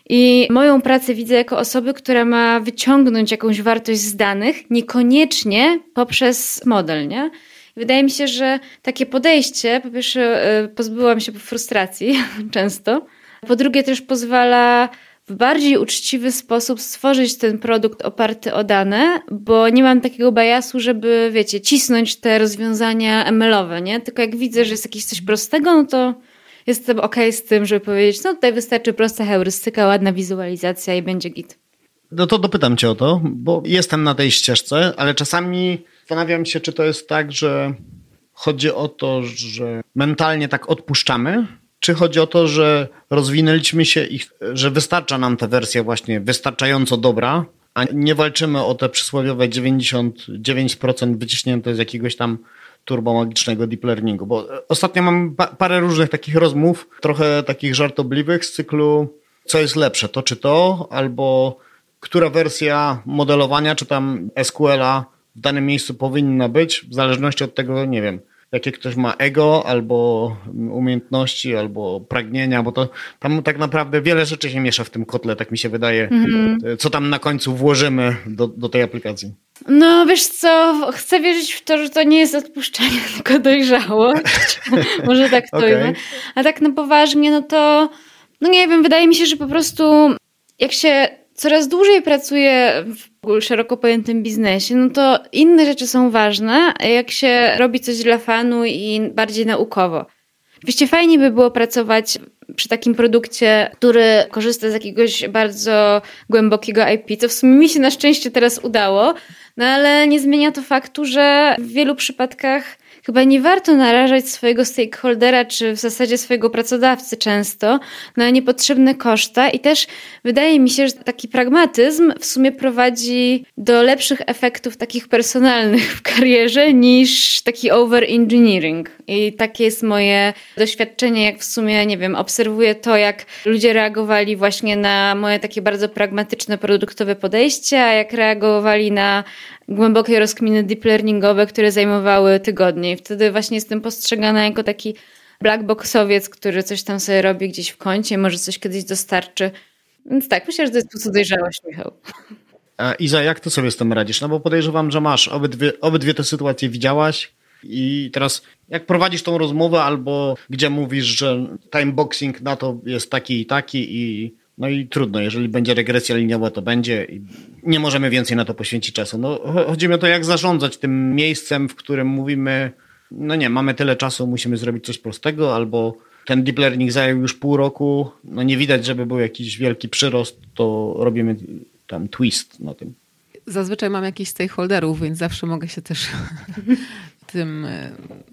i moją pracę widzę jako osoby, która ma wyciągnąć jakąś wartość z danych, niekoniecznie poprzez model, nie? Wydaje mi się, że takie podejście, po pierwsze pozbyłam się frustracji często, po drugie też pozwala w bardziej uczciwy sposób stworzyć ten produkt oparty o dane, bo nie mam takiego biasu, żeby, wiecie, cisnąć te rozwiązania em el-owe, nie? Tylko jak widzę, że jest jakieś coś prostego, no to jestem okej z tym, żeby powiedzieć, no tutaj wystarczy prosta heurystyka, ładna wizualizacja i będzie git. No to dopytam cię o to, bo jestem na tej ścieżce, ale czasami zastanawiam się, czy to jest tak, że chodzi o to, że mentalnie tak odpuszczamy, czy chodzi o to, że rozwinęliśmy się i że wystarcza nam ta wersja właśnie wystarczająco dobra, a nie walczymy o te przysłowiowe dziewięćdziesiąt dziewięć procent wyciśnięte z jakiegoś tam turbomagicznego deep learningu. Bo ostatnio mam pa- parę różnych takich rozmów, trochę takich żartobliwych z cyklu co jest lepsze, to czy to, albo która wersja modelowania, czy tam es ku el-a w danym miejscu powinna być, w zależności od tego, nie wiem, jakie ktoś ma ego, albo umiejętności, albo pragnienia, bo to tam tak naprawdę wiele rzeczy się miesza w tym kotle, tak mi się wydaje, mm-hmm. co tam na końcu włożymy do, do tej aplikacji. No wiesz co, chcę wierzyć w to, że to nie jest odpuszczanie, tylko dojrzałość. Może tak to okay. A tak na poważnie, no to no nie wiem, wydaje mi się, że po prostu jak się coraz dłużej pracuje w szeroko pojętym biznesie, no to inne rzeczy są ważne, jak się robi coś dla fanu i bardziej naukowo. Oczywiście fajnie by było pracować przy takim produkcie, który korzysta z jakiegoś bardzo głębokiego I P, co w sumie mi się na szczęście teraz udało, no ale nie zmienia to faktu, że w wielu przypadkach chyba nie warto narażać swojego stakeholdera, czy w zasadzie swojego pracodawcy często na niepotrzebne koszta i też wydaje mi się, że taki pragmatyzm w sumie prowadzi do lepszych efektów takich personalnych w karierze niż taki over-engineering. I takie jest moje doświadczenie, jak w sumie, nie wiem, obserwuję to, jak ludzie reagowali właśnie na moje takie bardzo pragmatyczne, produktowe podejście, a jak reagowali na głębokie rozkminy deep learningowe, które zajmowały tygodnie. I wtedy właśnie jestem postrzegana jako taki black boxowiec, który coś tam sobie robi gdzieś w kącie, może coś kiedyś dostarczy. Więc tak, myślę, że to jest po prostu dojrzałość, Michał. A Iza, jak ty sobie z tym radzisz? No bo podejrzewam, że masz obydwie, obydwie te sytuacje widziałaś i teraz jak prowadzisz tą rozmowę albo gdzie mówisz, że timeboxing na to jest taki i taki i no i trudno, jeżeli będzie regresja liniowa, to będzie i nie możemy więcej na to poświęcić czasu. No, chodzi mi o to, jak zarządzać tym miejscem, w którym mówimy, no nie, mamy tyle czasu, musimy zrobić coś prostego, albo ten deep learning zajął już pół roku, no nie widać, żeby był jakiś wielki przyrost, to robimy tam twist na tym. Zazwyczaj mam jakichś stakeholderów, więc zawsze mogę się też tym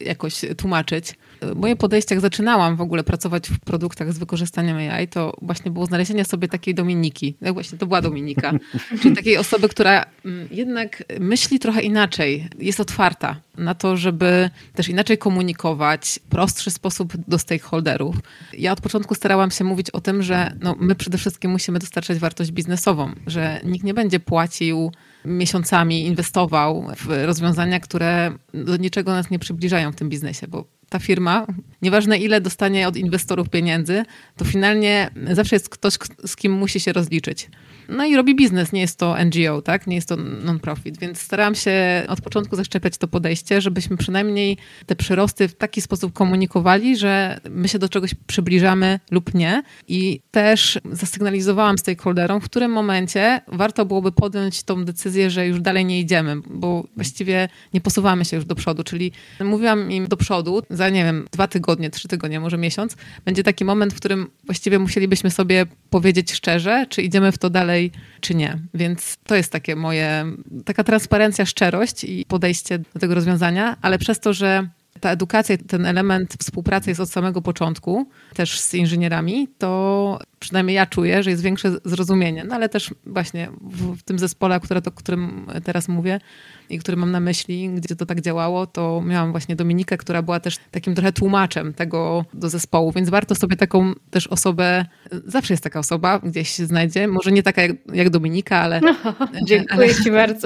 jakoś tłumaczyć. Moje podejście, jak zaczynałam w ogóle pracować w produktach z wykorzystaniem A I, to właśnie było znalezienie sobie takiej Dominiki. Jak właśnie to była Dominika. Czyli takiej osoby, która jednak myśli trochę inaczej, jest otwarta na to, żeby też inaczej komunikować, prostszy sposób do stakeholderów. Ja od początku starałam się mówić o tym, że no, my przede wszystkim musimy dostarczać wartość biznesową, że nikt nie będzie płacił miesiącami, inwestował w rozwiązania, które do niczego nas nie przybliżają w tym biznesie, bo ta firma, nieważne ile dostanie od inwestorów pieniędzy, to finalnie zawsze jest ktoś, z kim musi się rozliczyć. No i robi biznes, nie jest to N G O, tak? Nie jest to non-profit, więc starałam się od początku zaszczepiać to podejście, żebyśmy przynajmniej te przyrosty w taki sposób komunikowali, że my się do czegoś przybliżamy lub nie. I też zasygnalizowałam stakeholderom, w którym momencie warto byłoby podjąć tą decyzję, że już dalej nie idziemy, bo właściwie nie posuwamy się już do przodu, czyli mówiłam im do przodu, za nie wiem, dwa tygodnie, trzy tygodnie, może miesiąc, będzie taki moment, w którym właściwie musielibyśmy sobie powiedzieć szczerze, czy idziemy w to dalej, czy nie. Więc to jest takie moje, taka transparencja, szczerość i podejście do tego rozwiązania, ale przez to, że ta edukacja, ten element współpracy jest od samego początku, też z inżynierami, to przynajmniej ja czuję, że jest większe zrozumienie. No ale też właśnie w, w tym zespole, które, o którym teraz mówię i który mam na myśli, gdzie to tak działało, to miałam właśnie Dominikę, która była też takim trochę tłumaczem tego do zespołu, więc warto sobie taką też osobę, zawsze jest taka osoba, gdzieś się znajdzie, może nie taka jak, jak Dominika, ale... No, dziękuję ale, ci bardzo.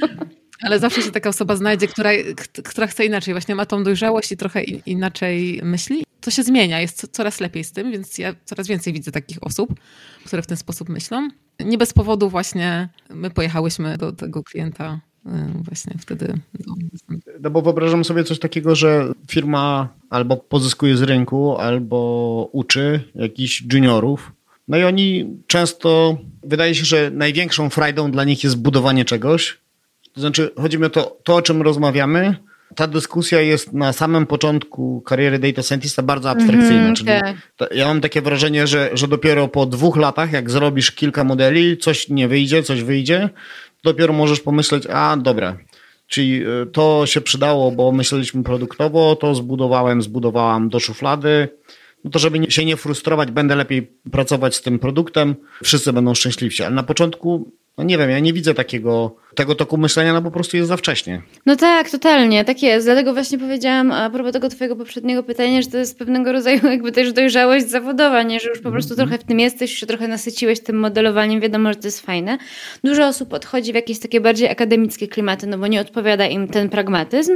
Ale zawsze się taka osoba znajdzie, która, która chce inaczej, właśnie ma tą dojrzałość i trochę inaczej myśli. To się zmienia, jest coraz lepiej z tym, więc ja coraz więcej widzę takich osób, które w ten sposób myślą. Nie bez powodu właśnie my pojechałyśmy do tego klienta właśnie wtedy. Do... No bo wyobrażam sobie coś takiego, że firma albo pozyskuje z rynku, albo uczy jakichś juniorów. No i oni często, wydaje się, że największą frajdą dla nich jest budowanie czegoś. To znaczy, chodzi mi o to, to, o czym rozmawiamy, ta dyskusja jest na samym początku kariery data scientista bardzo abstrakcyjna. Mm, czyli okay. to, ja mam takie wrażenie, że, że dopiero po dwóch latach, jak zrobisz kilka modeli, coś nie wyjdzie, coś wyjdzie, dopiero możesz pomyśleć, a dobra, czyli to się przydało, bo myśleliśmy produktowo, to zbudowałem, zbudowałam do szuflady, no to żeby się nie frustrować, będę lepiej pracować z tym produktem, wszyscy będą szczęśliwsi, ale na początku no nie wiem, ja nie widzę takiego, tego toku myślenia, no po prostu jest za wcześnie. No tak, totalnie, tak jest. Dlatego właśnie powiedziałam a propos tego twojego poprzedniego pytania, że to jest pewnego rodzaju jakby też dojrzałość zawodowa, nie? Że już po prostu mm-hmm. trochę w tym jesteś, już się trochę nasyciłeś tym modelowaniem, wiadomo, że to jest fajne. Dużo osób odchodzi w jakieś takie bardziej akademickie klimaty, no bo nie odpowiada im ten pragmatyzm,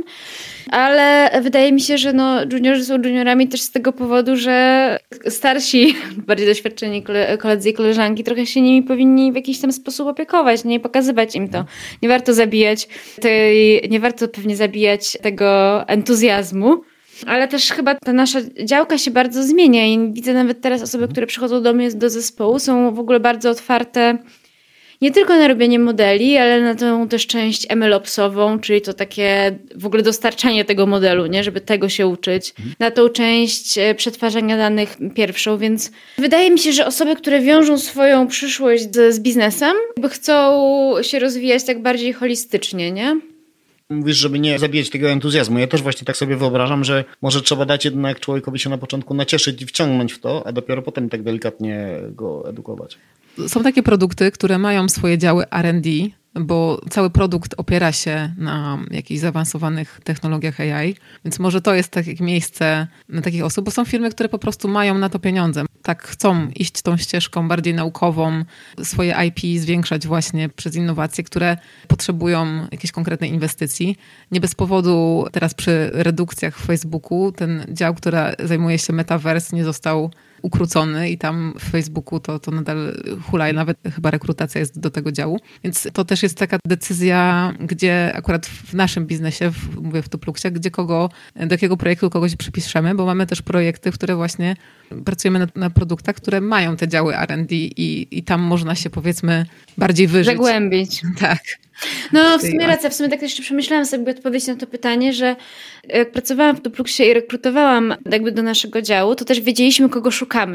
ale wydaje mi się, że no juniorzy są juniorami też z tego powodu, że starsi, bardziej doświadczeni koledzy i koleżanki trochę się nimi powinni w jakiś tam sposób opiekować, nie pokazywać im to. Nie warto zabijać tej, nie warto pewnie zabijać tego entuzjazmu, ale też chyba ta nasza działka się bardzo zmienia i widzę nawet teraz osoby, które przychodzą do mnie do zespołu, są w ogóle bardzo otwarte nie tylko na robienie modeli, ale na tą też część M L Opsową, czyli to takie w ogóle dostarczanie tego modelu, nie, żeby tego się uczyć, mhm. na tą część przetwarzania danych pierwszą, więc wydaje mi się, że osoby, które wiążą swoją przyszłość z, z biznesem, jakby chcą się rozwijać tak bardziej holistycznie, nie? Mówisz, żeby nie zabijać tego entuzjazmu. Ja też właśnie tak sobie wyobrażam, że może trzeba dać jednak człowiekowi się na początku nacieszyć i wciągnąć w to, a dopiero potem tak delikatnie go edukować. Są takie produkty, które mają swoje działy R and D, bo cały produkt opiera się na jakichś zaawansowanych technologiach A I, więc może to jest takie miejsce na takich osób, bo są firmy, które po prostu mają na to pieniądze. Tak chcą iść tą ścieżką bardziej naukową, swoje I P zwiększać właśnie przez innowacje, które potrzebują jakiejś konkretnej inwestycji. Nie bez powodu teraz przy redukcjach w Facebooku ten dział, który zajmuje się metaverse, nie został ukrócony i tam w Facebooku to, to nadal hula i nawet chyba rekrutacja jest do tego działu. Więc to też jest taka decyzja, gdzie akurat w naszym biznesie, w, mówię w Tupluxie, gdzie kogo, do jakiego projektu kogoś przypiszemy, bo mamy też projekty, w które właśnie pracujemy na, na produktach, które mają te działy R and D i, i tam można się powiedzmy bardziej wyżyć. Zagłębić. Tak. No w sumie racja, w sumie tak jeszcze przemyślałam sobie odpowiedź na to pytanie, że jak pracowałam w Tupluxie i rekrutowałam jakby do naszego działu, to też wiedzieliśmy, kogo szukamy, nie?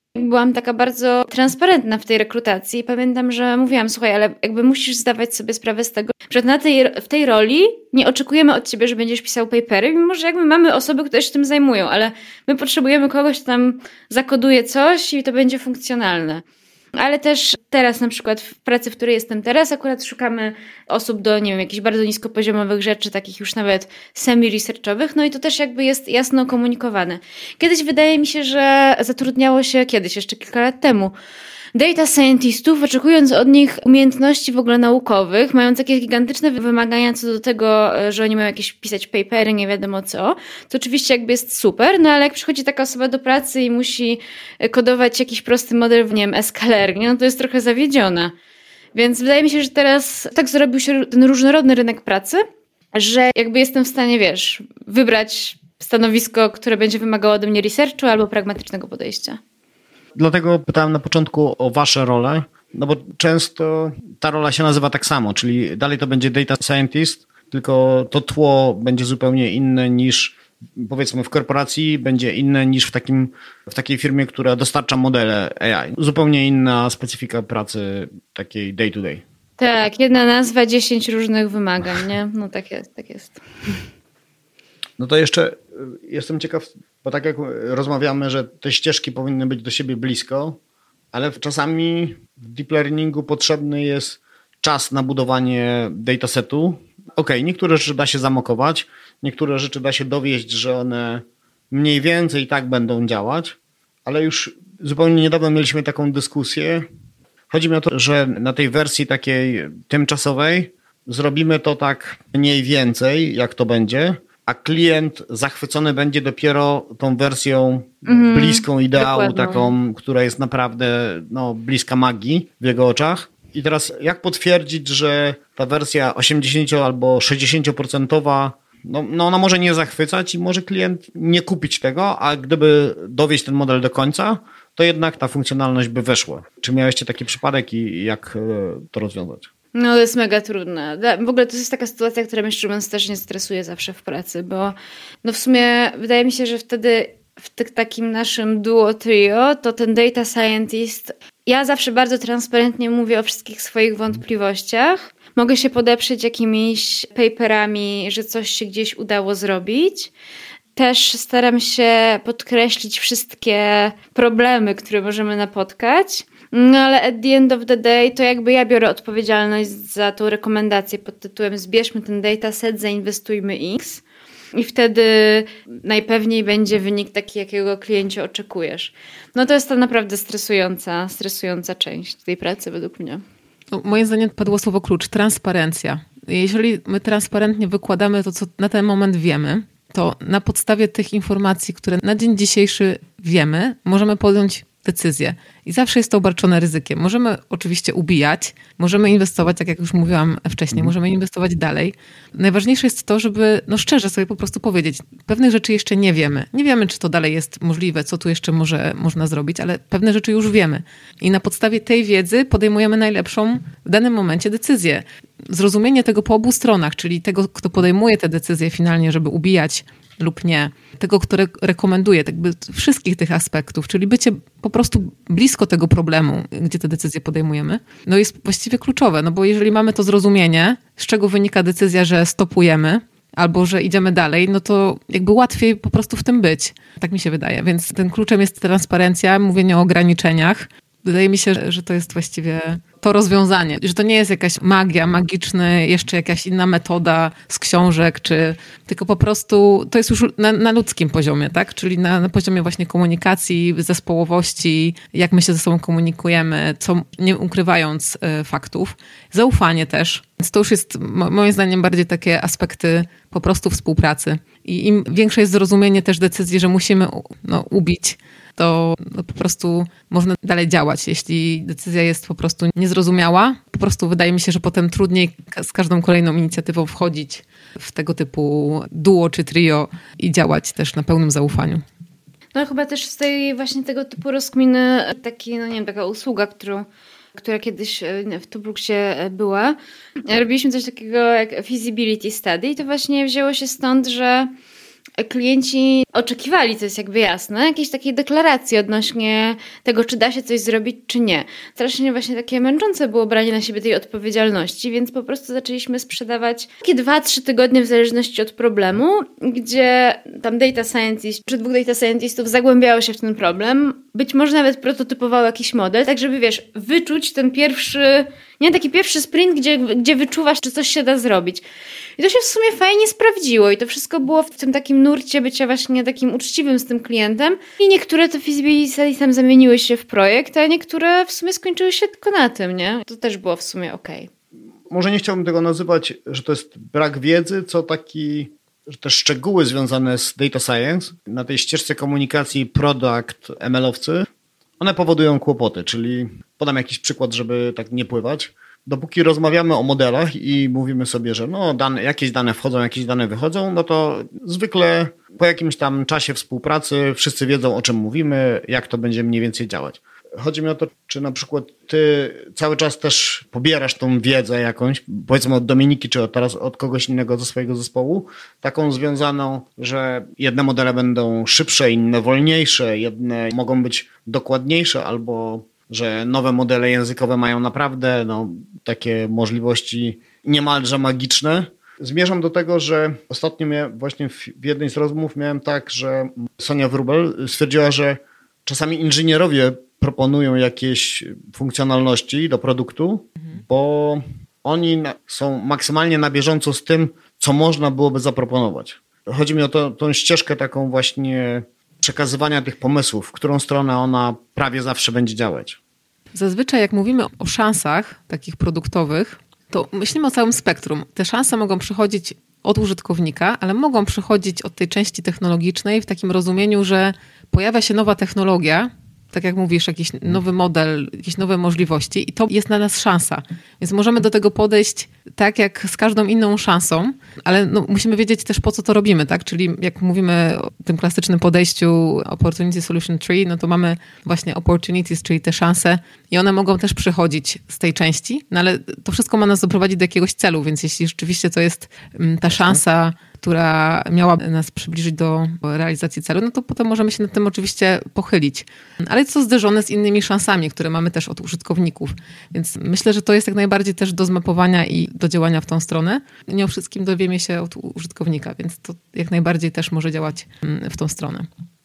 Byłam taka bardzo transparentna w tej rekrutacji. Pamiętam, że mówiłam, słuchaj, ale jakby musisz zdawać sobie sprawę z tego, że na tej, w tej roli nie oczekujemy od ciebie, że będziesz pisał papery, mimo że jakby mamy osoby, które się tym zajmują, ale my potrzebujemy kogoś, kto tam zakoduje coś i to będzie funkcjonalne. Ale też teraz na przykład w pracy, w której jestem teraz, akurat szukamy osób do, nie wiem, jakichś bardzo niskopoziomowych rzeczy, takich już nawet semi-researchowych, no i to też jakby jest jasno komunikowane. Kiedyś wydaje mi się, że zatrudniało się, kiedyś, jeszcze kilka lat temu, data scientistów, oczekując od nich umiejętności w ogóle naukowych, mając jakieś gigantyczne wymagania co do tego, że oni mają jakieś pisać papery, nie wiadomo co, to oczywiście jakby jest super, no ale jak przychodzi taka osoba do pracy i musi kodować jakiś prosty model w, nie wiem, S K L R, no to jest trochę zawiedziona. Więc wydaje mi się, że teraz tak zrobił się ten różnorodny rynek pracy, że jakby jestem w stanie, wiesz, wybrać stanowisko, które będzie wymagało ode mnie researchu albo pragmatycznego podejścia. Dlatego pytałem na początku o wasze role, no bo często ta rola się nazywa tak samo, czyli dalej to będzie data scientist, tylko to tło będzie zupełnie inne niż, powiedzmy, w korporacji, będzie inne niż w takim, w takiej firmie, która dostarcza modele A I. Zupełnie inna specyfika pracy takiej day to day. Tak, jedna nazwa, dziesięć różnych wymagań, nie? No tak jest, tak jest. No to jeszcze jestem ciekaw, bo tak jak rozmawiamy, że te ścieżki powinny być do siebie blisko, ale czasami w deep learningu potrzebny jest czas na budowanie datasetu. Okej, niektóre rzeczy da się zamokować, niektóre rzeczy da się dowieść, że one mniej więcej tak będą działać, ale już zupełnie niedawno mieliśmy taką dyskusję. Chodzi mi o to, że na tej wersji takiej tymczasowej zrobimy to tak mniej więcej, jak to będzie, a klient zachwycony będzie dopiero tą wersją mm, bliską ideału, dokładnie. Taką, która jest naprawdę no, bliska magii w jego oczach. I teraz jak potwierdzić, że ta wersja osiemdziesiąt albo sześćdziesiąt procent no, no ona może nie zachwycać i może klient nie kupić tego, a gdyby dowieść ten model do końca, to jednak ta funkcjonalność by weszła. Czy miałeś taki przypadek i jak to rozwiązać? No to jest mega trudne. W ogóle to jest taka sytuacja, która mnie szczerze mówiąc też nie stresuje zawsze w pracy, bo no w sumie wydaje mi się, że wtedy w tym takim naszym duo trio to ten data scientist, ja zawsze bardzo transparentnie mówię o wszystkich swoich wątpliwościach. Mogę się podeprzeć jakimiś paperami, że coś się gdzieś udało zrobić. Też staram się podkreślić wszystkie problemy, które możemy napotkać. No ale at the end of the day to jakby ja biorę odpowiedzialność za tą rekomendację pod tytułem zbierzmy ten dataset, zainwestujmy X i wtedy najpewniej będzie wynik taki, jakiego kliencie oczekujesz. No to jest to naprawdę stresująca, stresująca część tej pracy według mnie. No, moim zdaniem padło słowo klucz, transparencja. Jeżeli my transparentnie wykładamy to, co na ten moment wiemy, to na podstawie tych informacji, które na dzień dzisiejszy wiemy, możemy podjąć decyzję. I zawsze jest to obarczone ryzykiem. Możemy oczywiście ubijać, możemy inwestować, tak jak już mówiłam wcześniej, możemy inwestować dalej. Najważniejsze jest to, żeby no szczerze sobie po prostu powiedzieć, pewnych rzeczy jeszcze nie wiemy. Nie wiemy, czy to dalej jest możliwe, co tu jeszcze może można zrobić, ale pewne rzeczy już wiemy. I na podstawie tej wiedzy podejmujemy najlepszą w danym momencie decyzję. Zrozumienie tego po obu stronach, czyli tego, kto podejmuje te decyzje finalnie, żeby ubijać lub nie, tego, kto rekomenduje, jakby wszystkich tych aspektów, czyli bycie po prostu blisko tego problemu, gdzie te decyzje podejmujemy, no jest właściwie kluczowe, no bo jeżeli mamy to zrozumienie, z czego wynika decyzja, że stopujemy, albo że idziemy dalej, no to jakby łatwiej po prostu w tym być. Tak mi się wydaje. Więc tym kluczem jest transparencja, mówienie o ograniczeniach. Wydaje mi się, że to jest właściwie to rozwiązanie. Że to nie jest jakaś magia, magiczny, jeszcze jakaś inna metoda z książek, czy tylko po prostu to jest już na, na ludzkim poziomie, tak? Czyli na, na poziomie właśnie komunikacji, zespołowości, jak my się ze sobą komunikujemy, co nie ukrywając y, faktów. Zaufanie też. Więc to już jest moim zdaniem bardziej takie aspekty po prostu współpracy. I im większe jest zrozumienie też decyzji, że musimy no, ubić, to no, po prostu można dalej działać. Jeśli decyzja jest po prostu niezrozumiała, po prostu wydaje mi się, że potem trudniej z każdą kolejną inicjatywą wchodzić w tego typu duo czy trio i działać też na pełnym zaufaniu. No chyba też z tej właśnie tego typu rozkminy taki, no nie wiem, taka usługa, którą która kiedyś w Tobruxie była. Robiliśmy coś takiego jak feasibility study i to właśnie wzięło się stąd, że klienci oczekiwali, co jest jakby jasne, jakiejś takiej deklaracji odnośnie tego, czy da się coś zrobić, czy nie. Strasznie właśnie takie męczące było branie na siebie tej odpowiedzialności, więc po prostu zaczęliśmy sprzedawać takie dwa, trzy tygodnie w zależności od problemu, gdzie tam data scientist czy dwóch data scientistów zagłębiało się w ten problem, być może nawet prototypowało jakiś model, tak żeby, wiesz, wyczuć ten pierwszy, nie, taki pierwszy sprint, gdzie, gdzie wyczuwasz, czy coś się da zrobić. I to się w sumie fajnie sprawdziło i to wszystko było w tym takim nurcie bycia właśnie takim uczciwym z tym klientem i niektóre te feasibility studies tam zamieniły się w projekt, a niektóre w sumie skończyły się tylko na tym, nie? To też było w sumie okej. Okay. Może nie chciałbym tego nazywać, że to jest brak wiedzy, co taki, że te szczegóły związane z data science na tej ścieżce komunikacji product em el-owcy, one powodują kłopoty, czyli podam jakiś przykład, żeby tak nie pływać. Dopóki rozmawiamy o modelach i mówimy sobie, że no dane, jakieś dane wchodzą, jakieś dane wychodzą, no to zwykle po jakimś tam czasie współpracy wszyscy wiedzą, o czym mówimy, jak to będzie mniej więcej działać. Chodzi mi o to, czy na przykład ty cały czas też pobierasz tą wiedzę jakąś, powiedzmy od Dominiki, czy od, teraz od kogoś innego ze swojego zespołu, taką związaną, że jedne modele będą szybsze, inne wolniejsze, jedne mogą być dokładniejsze, albo że nowe modele językowe mają naprawdę no, takie możliwości niemalże magiczne. Zmierzam do tego, że ostatnio miałem, właśnie w, w jednej z rozmów miałem tak, że Sonia Wróbel stwierdziła, że czasami inżynierowie proponują jakieś funkcjonalności do produktu, mhm. bo oni są maksymalnie na bieżąco z tym, co można byłoby zaproponować. Chodzi mi o to, tą ścieżkę taką właśnie przekazywania tych pomysłów, w którą stronę ona prawie zawsze będzie działać. Zazwyczaj jak mówimy o szansach takich produktowych, to myślimy o całym spektrum. Te szanse mogą przychodzić od użytkownika, ale mogą przychodzić od tej części technologicznej w takim rozumieniu, że pojawia się nowa technologia, tak jak mówisz, jakiś nowy model, jakieś nowe możliwości i to jest na nas szansa. Więc możemy do tego podejść tak jak z każdą inną szansą, ale no, musimy wiedzieć też po co to robimy, tak? Czyli jak mówimy o tym klasycznym podejściu Opportunity Solution Tree, no to mamy właśnie opportunities, czyli te szanse i one mogą też przychodzić z tej części, no ale to wszystko ma nas doprowadzić do jakiegoś celu, więc jeśli rzeczywiście to jest ta szansa, która miała nas przybliżyć do realizacji celu, no to potem możemy się nad tym oczywiście pochylić. Ale jest to zderzone z innymi szansami, które mamy też od użytkowników. Więc myślę, że to jest jak najbardziej też do zmapowania i do działania w tą stronę. Nie o wszystkim dowiemy się od użytkownika, więc to jak najbardziej też może działać w tą stronę.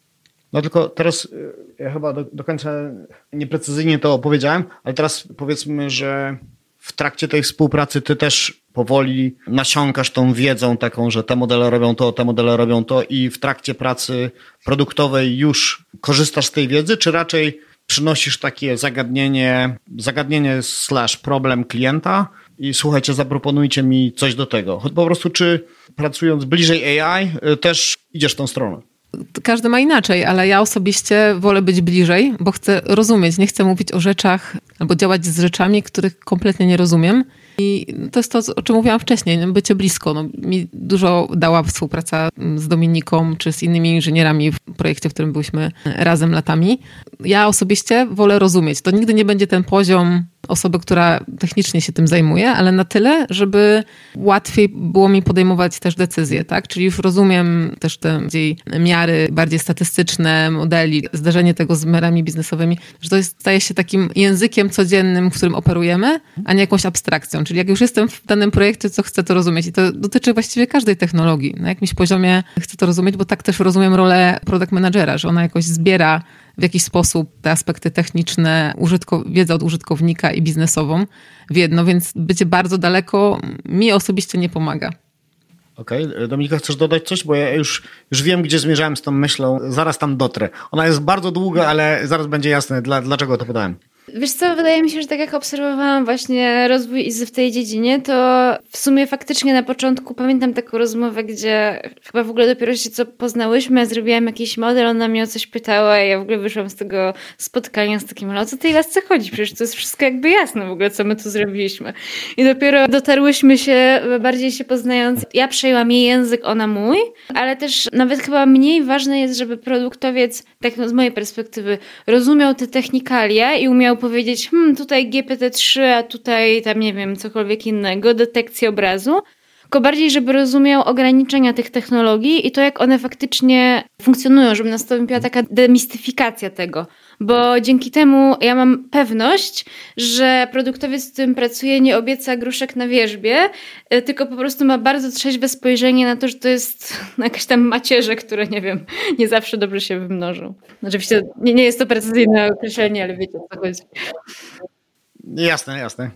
No tylko teraz ja chyba do, do końca nieprecyzyjnie to opowiedziałem, ale teraz powiedzmy, że w trakcie tej współpracy ty też powoli nasiąkasz tą wiedzą taką, że te modele robią to, te modele robią to i w trakcie pracy produktowej już korzystasz z tej wiedzy, czy raczej przynosisz takie zagadnienie, zagadnienie slash problem klienta i słuchajcie, zaproponujcie mi coś do tego. Choć po prostu czy pracując bliżej A I też idziesz w tą stronę? Każdy ma inaczej, ale ja osobiście wolę być bliżej, bo chcę rozumieć, nie chcę mówić o rzeczach albo działać z rzeczami, których kompletnie nie rozumiem. I to jest to, o czym mówiłam wcześniej, bycie blisko. No, mi dużo dała współpraca z Dominiką czy z innymi inżynierami w projekcie, w którym byliśmy razem latami. Ja osobiście wolę rozumieć. To nigdy nie będzie ten poziom osoby, która technicznie się tym zajmuje, ale na tyle, żeby łatwiej było mi podejmować też decyzje, tak? Czyli już rozumiem też te bardziej miary, bardziej statystyczne, modeli, zderzenie tego z miarami biznesowymi, że to jest, staje się takim językiem codziennym, w którym operujemy, a nie jakąś abstrakcją. Czyli jak już jestem w danym projekcie, to chcę to rozumieć. I to dotyczy właściwie każdej technologii. Na jakimś poziomie chcę to rozumieć, bo tak też rozumiem rolę product managera, że ona jakoś zbiera w jakiś sposób te aspekty techniczne, użytko- wiedzę od użytkownika i biznesową w jedno, więc bycie bardzo daleko mi osobiście nie pomaga. Okej, okay. Dominika, chcesz dodać coś? Bo ja już, już wiem, gdzie zmierzałem z tą myślą. Zaraz tam dotrę. Ona jest bardzo długa, ale zaraz będzie jasne, dla, dlaczego to pytałem. Wiesz co, wydaje mi się, że tak jak obserwowałam właśnie rozwój Izy w tej dziedzinie, to w sumie faktycznie na początku pamiętam taką rozmowę, gdzie chyba w ogóle dopiero się co poznałyśmy, ja zrobiłam jakiś model, ona mnie o coś pytała i ja w ogóle wyszłam z tego spotkania z takim, ale o co tej lasce chodzi? Przecież to jest wszystko jakby jasne w ogóle, co my tu zrobiliśmy. I dopiero dotarłyśmy się, bardziej się poznając. Ja przejęłam jej język, ona mój, ale też nawet chyba mniej ważne jest, żeby produktowiec, tak z mojej perspektywy, rozumiał te technikalia i umiał powiedzieć, hmm, tutaj G P T trzy, a tutaj tam nie wiem, cokolwiek innego, detekcję obrazu. tylko bardziej, żeby rozumiał ograniczenia tych technologii i to, jak one faktycznie funkcjonują, żeby nastąpiła taka demistyfikacja tego. Bo dzięki temu ja mam pewność, że produktowiec, z którym pracuję, nie obieca gruszek na wierzbie, tylko po prostu ma bardzo trzeźwe spojrzenie na to, że to jest jakaś tam macierze, które, nie wiem, nie zawsze dobrze się wymnożą. Oczywiście nie, nie jest to precyzyjne określenie, ale wiecie, o co chodzi. Jasne, jasne.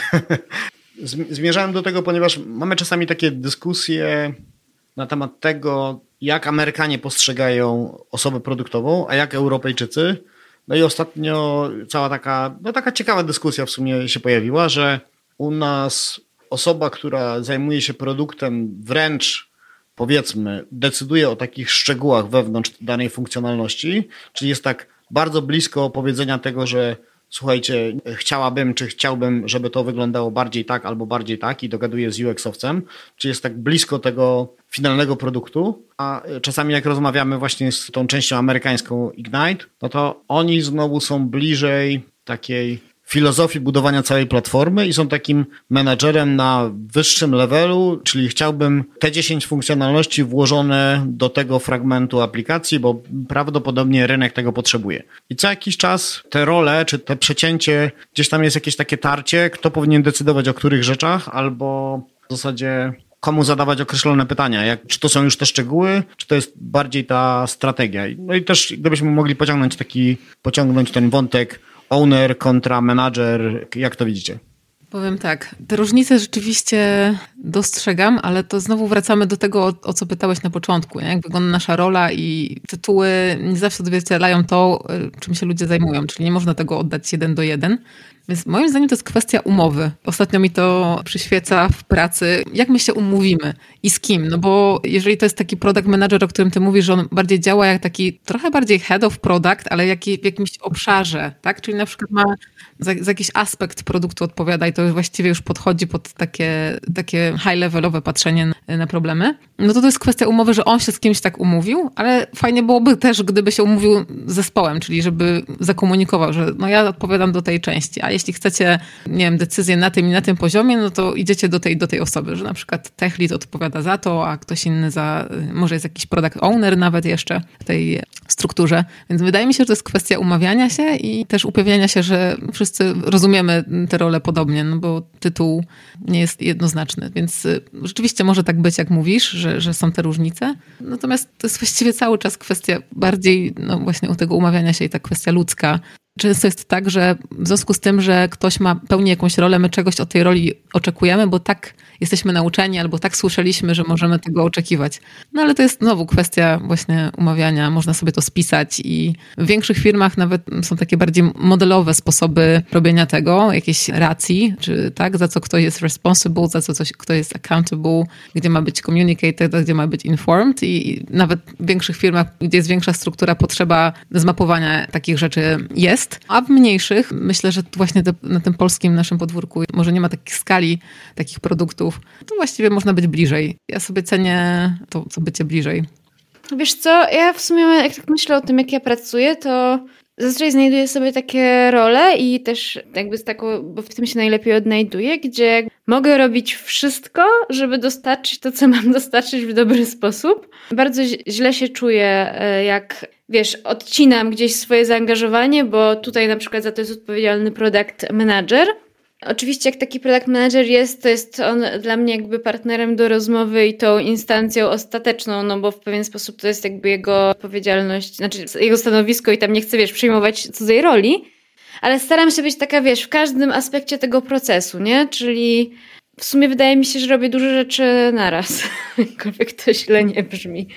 Zmierzałem do tego, ponieważ mamy czasami takie dyskusje na temat tego, jak Amerykanie postrzegają osobę produktową, a jak Europejczycy. No i ostatnio cała taka, no taka ciekawa dyskusja w sumie się pojawiła, że u nas osoba, która zajmuje się produktem, wręcz powiedzmy decyduje o takich szczegółach wewnątrz danej funkcjonalności, czyli jest tak bardzo blisko powiedzenia tego, że słuchajcie, chciałabym, czy chciałbym, żeby to wyglądało bardziej tak albo bardziej tak i dogaduję z U X-owcem, czy jest tak blisko tego finalnego produktu, a czasami jak rozmawiamy właśnie z tą częścią amerykańską Ignite, no to oni znowu są bliżej takiej filozofii budowania całej platformy i są takim menadżerem na wyższym levelu, czyli chciałbym te dziesięć funkcjonalności włożone do tego fragmentu aplikacji, bo prawdopodobnie rynek tego potrzebuje. I co jakiś czas te role, czy te przecięcie, gdzieś tam jest jakieś takie tarcie, kto powinien decydować o których rzeczach, albo w zasadzie komu zadawać określone pytania, jak, czy to są już te szczegóły, czy to jest bardziej ta strategia. No i też gdybyśmy mogli pociągnąć taki, pociągnąć ten wątek owner kontra manager, jak to widzicie? Powiem tak, te różnice rzeczywiście dostrzegam, ale to znowu wracamy do tego, o, o co pytałeś na początku, nie? Jak wygląda nasza rola i tytuły nie zawsze odzwierciedlają to, czym się ludzie zajmują, czyli nie można tego oddać jeden do jeden. Więc moim zdaniem to jest kwestia umowy. Ostatnio mi to przyświeca w pracy, jak my się umówimy i z kim. No bo jeżeli to jest taki product manager, o którym ty mówisz, że on bardziej działa jak taki trochę bardziej head of product, ale jak, w jakimś obszarze, tak? Czyli na przykład ma za, za jakiś aspekt produktu odpowiada i to już właściwie już podchodzi pod takie, takie high-levelowe patrzenie na, na problemy. No to to jest kwestia umowy, że on się z kimś tak umówił, ale fajnie byłoby też, gdyby się umówił z zespołem, czyli żeby zakomunikował, że no ja odpowiadam do tej części, a jeśli chcecie, nie wiem, decyzję na tym i na tym poziomie, no to idziecie do tej, do tej osoby, że na przykład tech lead odpowiada za to, a ktoś inny za, może jest jakiś product owner nawet jeszcze w tej strukturze. Więc wydaje mi się, że to jest kwestia umawiania się i też upewniania się, że wszyscy rozumiemy te role podobnie, no bo tytuł nie jest jednoznaczny. Więc rzeczywiście może tak być, jak mówisz, że, że są te różnice. Natomiast to jest właściwie cały czas kwestia bardziej, no właśnie u tego umawiania się i ta kwestia ludzka. Często jest tak, że w związku z tym, że ktoś ma pełni jakąś rolę, my czegoś od tej roli oczekujemy, bo tak jesteśmy nauczeni albo tak słyszeliśmy, że możemy tego oczekiwać. No ale to jest znowu kwestia właśnie umawiania, można sobie to spisać i w większych firmach nawet są takie bardziej modelowe sposoby robienia tego, jakiejś racji, czy tak, za co ktoś jest responsible, za co coś, kto jest accountable, gdzie ma być communicated, gdzie ma być informed i nawet w większych firmach, gdzie jest większa struktura, potrzeba zmapowania takich rzeczy jest. A w mniejszych, myślę, że właśnie te, na tym polskim naszym podwórku może nie ma takich skali, takich produktów, to właściwie można być bliżej. Ja sobie cenię to, co bycie bliżej. Wiesz co, ja w sumie jak tak myślę o tym, jak ja pracuję, to zazwyczaj znajduję sobie takie role i też jakby z taką, bo w tym się najlepiej odnajduję, gdzie mogę robić wszystko, żeby dostarczyć to, co mam dostarczyć w dobry sposób. Bardzo źle się czuję, jak wiesz, odcinam gdzieś swoje zaangażowanie, bo tutaj na przykład za to jest odpowiedzialny product manager. Oczywiście jak taki product manager jest, to jest on dla mnie jakby partnerem do rozmowy i tą instancją ostateczną, no bo w pewien sposób to jest jakby jego odpowiedzialność, znaczy jego stanowisko i tam nie chcę, wiesz, przyjmować cudzej roli, ale staram się być taka, wiesz, w każdym aspekcie tego procesu, nie? Czyli w sumie wydaje mi się, że robię dużo rzeczy naraz, jakkolwiek to źle nie brzmi.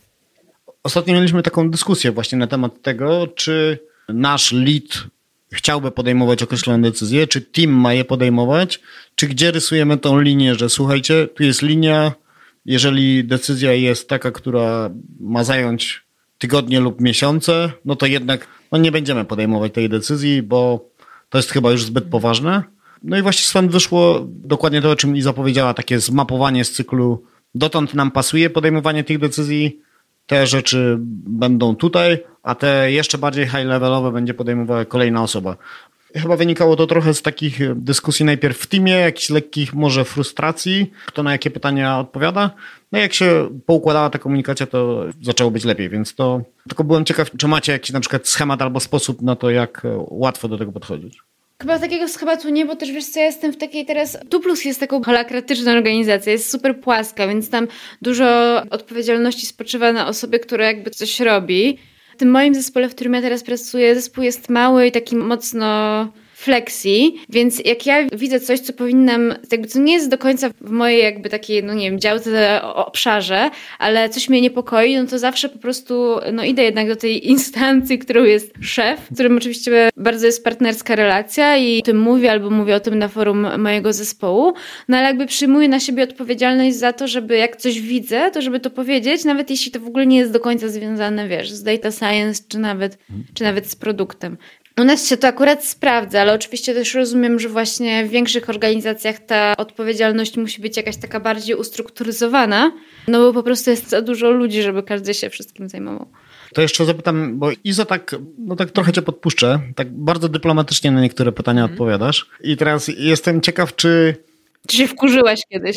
Ostatnio mieliśmy taką dyskusję właśnie na temat tego, czy nasz lead chciałby podejmować określone decyzje, czy team ma je podejmować, czy gdzie rysujemy tą linię, że słuchajcie, tu jest linia, jeżeli decyzja jest taka, która ma zająć tygodnie lub miesiące, no to jednak no nie będziemy podejmować tej decyzji, bo to jest chyba już zbyt poważne. No i właśnie stąd wyszło dokładnie to, o czym Iza powiedziała, takie zmapowanie z cyklu dotąd nam pasuje podejmowanie tych decyzji, te rzeczy będą tutaj, a te jeszcze bardziej high-levelowe będzie podejmowała kolejna osoba. Chyba wynikało to trochę z takich dyskusji najpierw w teamie, jakichś lekkich może frustracji, kto na jakie pytania odpowiada. No i jak się poukładała ta komunikacja, to zaczęło być lepiej, więc to... Tylko byłem ciekaw, czy macie jakiś na przykład schemat albo sposób na to, jak łatwo do tego podchodzić. Chyba takiego schematu nie, bo też wiesz co, ja jestem w takiej teraz... Tuplus jest taką holakratyczną organizacją, jest super płaska, więc tam dużo odpowiedzialności spoczywa na osobie, która jakby coś robi. W tym moim zespole, w którym ja teraz pracuję, zespół jest mały i taki mocno flexi, więc jak ja widzę coś, co powinnam, jakby co nie jest do końca w mojej jakby takiej, no nie wiem, działce, obszarze, ale coś mnie niepokoi, no to zawsze po prostu, no idę jednak do tej instancji, którą jest szef, z którym oczywiście bardzo jest partnerska relacja i o tym mówię albo mówię o tym na forum mojego zespołu, no ale jakby przyjmuję na siebie odpowiedzialność za to, żeby jak coś widzę, to żeby to powiedzieć, nawet jeśli to w ogóle nie jest do końca związane, wiesz, z data science, czy nawet, czy nawet z produktem. U nas się to akurat sprawdza, ale oczywiście też rozumiem, że właśnie w większych organizacjach ta odpowiedzialność musi być jakaś taka bardziej ustrukturyzowana, no bo po prostu jest za dużo ludzi, żeby każdy się wszystkim zajmował. To jeszcze zapytam, bo Iza tak, no tak trochę cię podpuszczę, tak bardzo dyplomatycznie na niektóre pytania mm. odpowiadasz i teraz jestem ciekaw, czy... Czy się wkurzyłaś kiedyś?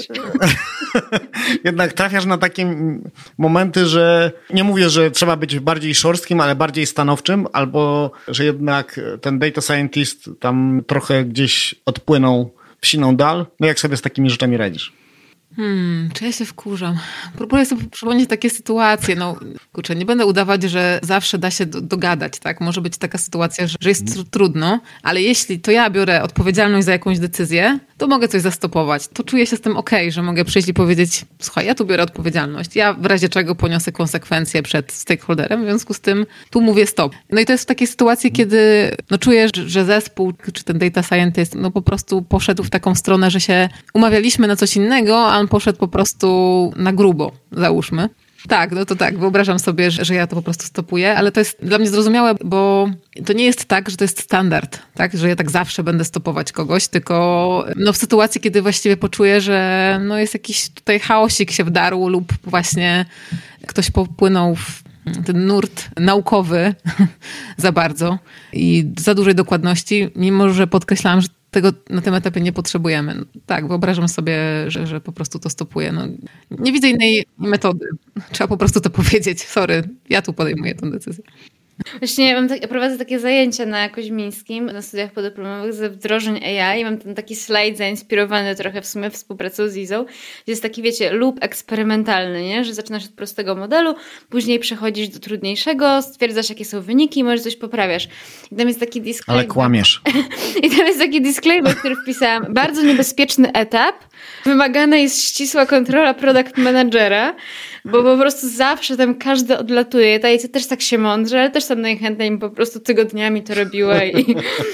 Jednak trafiasz na takie momenty, że nie mówię, że trzeba być bardziej szorstkim, ale bardziej stanowczym, albo że jednak ten data scientist tam trochę gdzieś odpłynął w siną dal. No jak sobie z takimi rzeczami radzisz? Hmm, czy ja się wkurzam? Próbuję sobie przypomnieć takie sytuacje. No, kurczę, nie będę udawać, że zawsze da się do, dogadać, tak? Może być taka sytuacja, że, że jest tr- trudno, ale jeśli to ja biorę odpowiedzialność za jakąś decyzję, to mogę coś zastopować. To czuję się z tym okej, okay, że mogę przyjść i powiedzieć, słuchaj, ja tu biorę odpowiedzialność. Ja w razie czego poniosę konsekwencje przed stakeholderem, w związku z tym tu mówię stop. No i to jest w takiej sytuacji, kiedy no, czuję, że, że zespół, czy ten data scientist, no po prostu poszedł w taką stronę, że się umawialiśmy na coś innego, a on poszedł po prostu na grubo, załóżmy. Tak, no to tak, wyobrażam sobie, że, że ja to po prostu stopuję, ale to jest dla mnie zrozumiałe, bo to nie jest tak, że to jest standard, tak, że ja tak zawsze będę stopować kogoś, tylko no w sytuacji, kiedy właściwie poczuję, że no jest jakiś tutaj chaosik się wdarł lub właśnie ktoś popłynął w ten nurt naukowy za bardzo i za dużej dokładności, mimo że podkreślałam, że tego na tym etapie nie potrzebujemy. No, tak, wyobrażam sobie, że, że po prostu to stopuję. No, nie widzę innej metody. Trzeba po prostu to powiedzieć. Sorry, ja tu podejmuję tę decyzję. Właśnie ja, mam tak, ja prowadzę takie zajęcia na Koźmińskim, na studiach podyplomowych ze wdrożeń A I i mam tam taki slajd zainspirowany trochę w sumie współpracą z Izą, gdzie jest taki, wiecie, loop eksperymentalny, nie? Że zaczynasz od prostego modelu, później przechodzisz do trudniejszego, stwierdzasz, jakie są wyniki i możesz coś poprawiasz. I tam jest taki disclaimer. Ale kłamiesz. I tam jest taki disclaimer, który wpisałam. Bardzo niebezpieczny etap. Wymagana jest ścisła kontrola product managera, bo po prostu zawsze tam każdy odlatuje. Ta Iza też tak się mądrze, ale też tam najchętniej po prostu tygodniami to robiła i,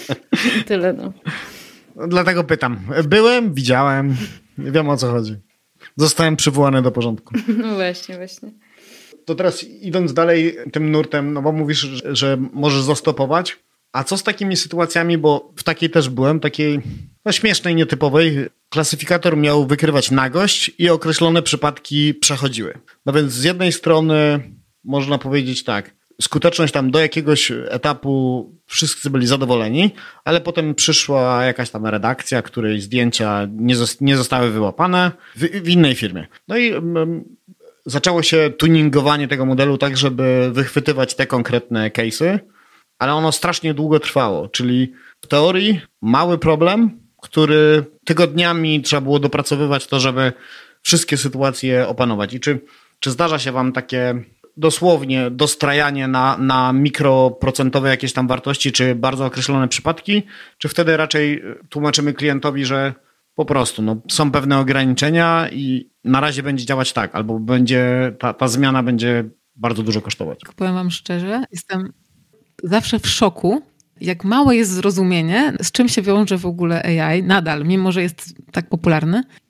i tyle. No. Dlatego pytam. Byłem, widziałem, wiem o co chodzi. Zostałem przywołany do porządku. No właśnie, właśnie. To teraz idąc dalej tym nurtem, no bo mówisz, że, że możesz zastopować. A co z takimi sytuacjami, bo w takiej też byłem, takiej no, śmiesznej, nietypowej. Klasyfikator miał wykrywać nagość i określone przypadki przechodziły. No więc z jednej strony można powiedzieć tak, skuteczność tam do jakiegoś etapu wszyscy byli zadowoleni, ale potem przyszła jakaś tam redakcja, której zdjęcia nie, zost- nie zostały wyłapane w, w innej firmie. No i um, zaczęło się tuningowanie tego modelu tak, żeby wychwytywać te konkretne case'y, ale ono strasznie długo trwało, czyli w teorii mały problem, który tygodniami trzeba było dopracowywać to, żeby wszystkie sytuacje opanować. I czy, czy zdarza się wam takie dosłownie dostrajanie na, na mikroprocentowe jakieś tam wartości, czy bardzo określone przypadki, czy wtedy raczej tłumaczymy klientowi, że po prostu no, są pewne ograniczenia i na razie będzie działać tak, albo będzie ta, ta zmiana będzie bardzo dużo kosztować. Powiem wam szczerze, jestem zawsze w szoku, jak małe jest zrozumienie, z czym się wiąże w ogóle A I nadal, mimo że jest tak popularny.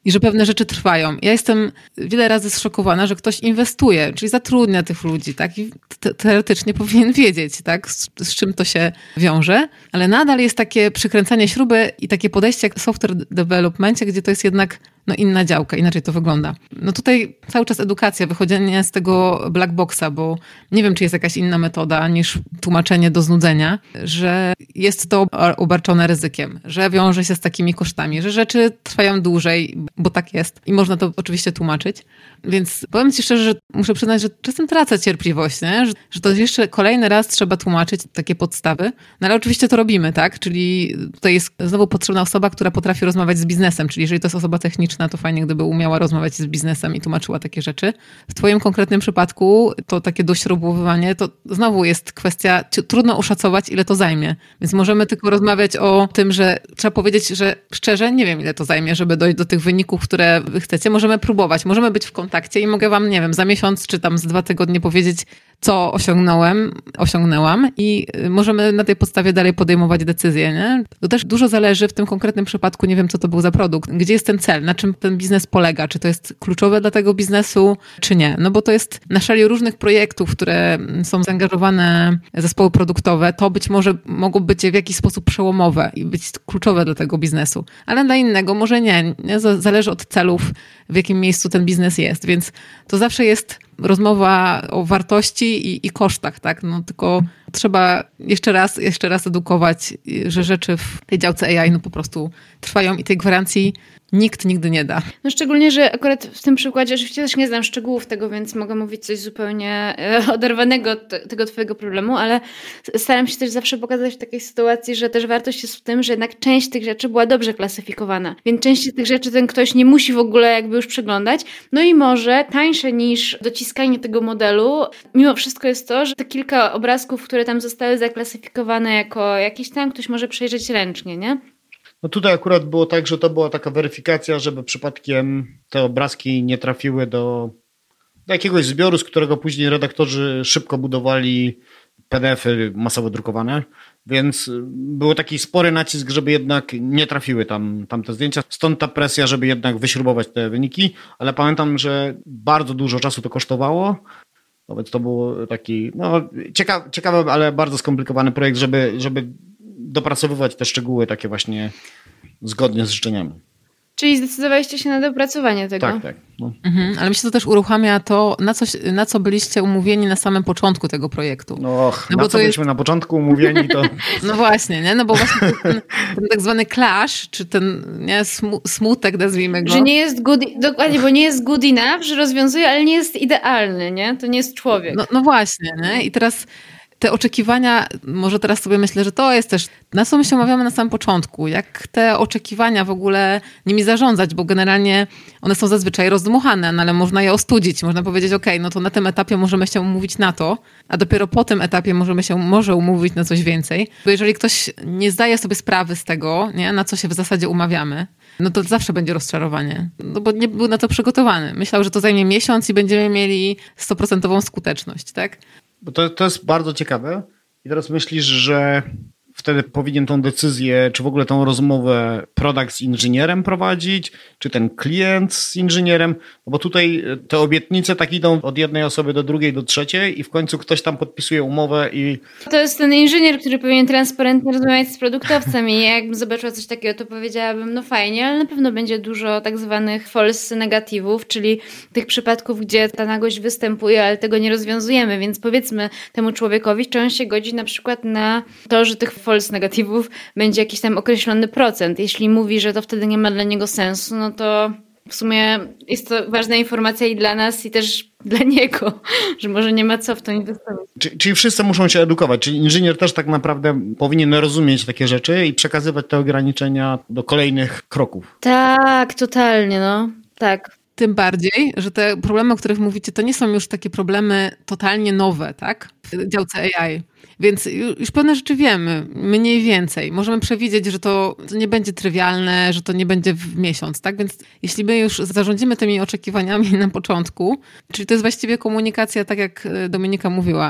i że pewne rzeczy trwają. Ja jestem wiele razy zszokowana, że ktoś inwestuje, czyli zatrudnia tych ludzi, tak? I te- teoretycznie powinien wiedzieć, tak? Z, z czym to się wiąże, ale nadal jest takie przykręcanie śruby i takie podejście jak w software developmentie, gdzie to jest jednak no inna działka, inaczej to wygląda. No tutaj cały czas edukacja, wychodzenie z tego black boxa, bo nie wiem, czy jest jakaś inna metoda niż tłumaczenie do znudzenia, że jest to obarczone ryzykiem, że wiąże się z takimi kosztami, że rzeczy trwają dłużej, bo tak jest i można to oczywiście tłumaczyć. Więc powiem ci szczerze, że muszę przyznać, że czasem tracę cierpliwość, nie? Że, że to jeszcze kolejny raz trzeba tłumaczyć takie podstawy, no ale oczywiście to robimy, tak? Czyli tutaj jest znowu potrzebna osoba, która potrafi rozmawiać z biznesem, czyli jeżeli to jest osoba techniczna, to fajnie, gdyby umiała rozmawiać z biznesem i tłumaczyła takie rzeczy. W twoim konkretnym przypadku to takie dośrubowywanie, to znowu jest kwestia, trudno oszacować, ile to zajmie. Więc możemy tylko rozmawiać o tym, że trzeba powiedzieć, że szczerze nie wiem, ile to zajmie, żeby dojść do tych wyników, które wy chcecie. Możemy próbować, możemy być w kontakcie i mogę wam, nie wiem, za miesiąc czy tam z dwa tygodnie powiedzieć, co osiągnąłem, osiągnęłam i możemy na tej podstawie dalej podejmować decyzje, nie? To też dużo zależy w tym konkretnym przypadku, nie wiem, co to był za produkt, gdzie jest ten cel, na czym ten biznes polega, czy to jest kluczowe dla tego biznesu, czy nie. No bo to jest na szali różnych projektów, które są zaangażowane zespoły produktowe, to być może mogą być w jakiś sposób przełomowe i być kluczowe dla tego biznesu, ale dla innego może nie, nie? Zależy od celów, w jakim miejscu ten biznes jest, więc to zawsze jest rozmowa o wartości i, i kosztach, tak? No tylko trzeba jeszcze raz, jeszcze raz edukować, że rzeczy w tej działce A I no po prostu trwają i tej gwarancji nikt nigdy nie da. No szczególnie, że akurat w tym przykładzie, oczywiście też nie znam szczegółów tego, więc mogę mówić coś zupełnie oderwanego od tego twojego problemu, ale staram się też zawsze pokazać w takiej sytuacji, że też wartość jest w tym, że jednak część tych rzeczy była dobrze klasyfikowana, więc część z tych rzeczy ten ktoś nie musi w ogóle jakby już przeglądać, no i może tańsze niż dociskanie tego modelu, mimo wszystko jest to, że te kilka obrazków, które tam zostały zaklasyfikowane jako jakieś tam, ktoś może przejrzeć ręcznie, nie? No tutaj akurat było tak, że to była taka weryfikacja, żeby przypadkiem te obrazki nie trafiły do, do jakiegoś zbioru, z którego później redaktorzy szybko budowali P D F-y masowo drukowane, więc był taki spory nacisk, żeby jednak nie trafiły tam, tam te zdjęcia. Stąd ta presja, żeby jednak wyśrubować te wyniki, ale pamiętam, że bardzo dużo czasu to kosztowało. No więc to był taki no, ciekawy, ciekawy, ale bardzo skomplikowany projekt, żeby, żeby dopracowywać te szczegóły takie właśnie zgodnie z życzeniami. Czyli zdecydowaliście się na dopracowanie tego? Tak, tak. No. Mhm, ale myślę, że to też uruchamia to, na, coś, na co byliście umówieni na samym początku tego projektu. No, och, no na bo co to byliśmy jest... na początku umówieni, to... No właśnie, nie? No bo właśnie ten, ten tak zwany clash, czy ten nie, smutek, nazwijmy go. Że nie jest good, dokładnie, bo nie jest good enough, że rozwiązuje, ale nie jest idealny, nie? To nie jest człowiek. No, no właśnie, nie? I teraz te oczekiwania, może teraz sobie myślę, że to jest też, na co my się omawiamy na samym początku, jak te oczekiwania w ogóle nimi zarządzać, bo generalnie one są zazwyczaj rozdmuchane, no ale można je ostudzić, można powiedzieć, okej, no to na tym etapie możemy się umówić na to, a dopiero po tym etapie możemy się może umówić na coś więcej, bo jeżeli ktoś nie zdaje sobie sprawy z tego, nie, na co się w zasadzie umawiamy, no to zawsze będzie rozczarowanie, no bo nie był na to przygotowany. Myślał, że to zajmie miesiąc i będziemy mieli sto procent skuteczność, tak? Bo to, to jest bardzo ciekawe. I teraz myślisz, że wtedy powinien tą decyzję, czy w ogóle tą rozmowę produkt z inżynierem prowadzić, czy ten klient z inżynierem, no bo tutaj te obietnice tak idą od jednej osoby do drugiej, do trzeciej i w końcu ktoś tam podpisuje umowę i... To jest ten inżynier, który powinien transparentnie rozmawiać z produktowcem i jakbym zobaczyła coś takiego, to powiedziałabym, no fajnie, ale na pewno będzie dużo tak zwanych false negatywów, czyli tych przypadków, gdzie ta nagość występuje, ale tego nie rozwiązujemy, więc powiedzmy temu człowiekowi, czy on się godzi na przykład na to, że tych false negatywów będzie jakiś tam określony procent. Jeśli mówi, że to wtedy nie ma dla niego sensu, no to w sumie jest to ważna informacja i dla nas, i też dla niego, że może nie ma co w to inwestować. Czyli, czyli wszyscy muszą się edukować, czyli inżynier też tak naprawdę powinien rozumieć takie rzeczy i przekazywać te ograniczenia do kolejnych kroków. Tak, totalnie, no. Tak. Tym bardziej, że te problemy, o których mówicie, to nie są już takie problemy totalnie nowe, tak? W działce A I. Więc już pewne rzeczy wiemy, mniej więcej. Możemy przewidzieć, że to nie będzie trywialne, że to nie będzie w miesiąc, tak? Więc jeśli my już zarządzimy tymi oczekiwaniami na początku, czyli to jest właściwie komunikacja, tak jak Dominika mówiła,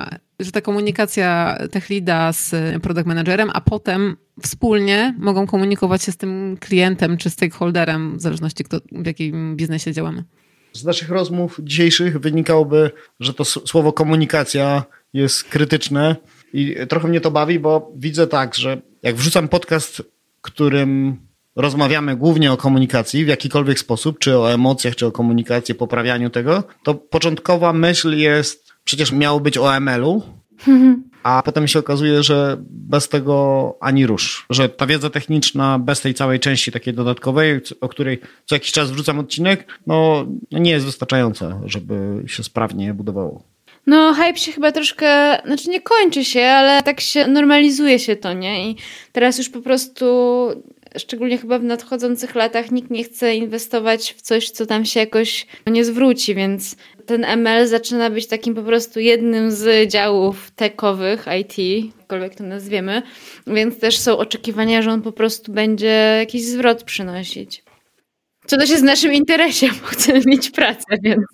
że ta komunikacja tech leada z product managerem, a potem wspólnie mogą komunikować się z tym klientem czy stakeholderem, w zależności kto, w jakim biznesie działamy. Z naszych rozmów dzisiejszych wynikałoby, że to słowo komunikacja jest krytyczne i trochę mnie to bawi, bo widzę tak, że jak wrzucam podcast, którym rozmawiamy głównie o komunikacji w jakikolwiek sposób, czy o emocjach, czy o komunikacji, poprawianiu tego, to początkowa myśl jest, przecież miało być o em el-u, a potem się okazuje, że bez tego ani rusz. Że ta wiedza techniczna bez tej całej części takiej dodatkowej, o której co jakiś czas wrzucam odcinek, no nie jest wystarczająca, żeby się sprawnie budowało. No, hype się chyba troszkę, znaczy nie kończy się, ale tak się normalizuje się to, nie? I teraz już po prostu, szczególnie chyba w nadchodzących latach, nikt nie chce inwestować w coś, co tam się jakoś nie zwróci, więc ten em el zaczyna być takim po prostu jednym z działów techowych I T, jakkolwiek to nazwiemy, więc też są oczekiwania, że on po prostu będzie jakiś zwrot przynosić. Co też jest w naszym interesie, bo chcemy mieć pracę, więc...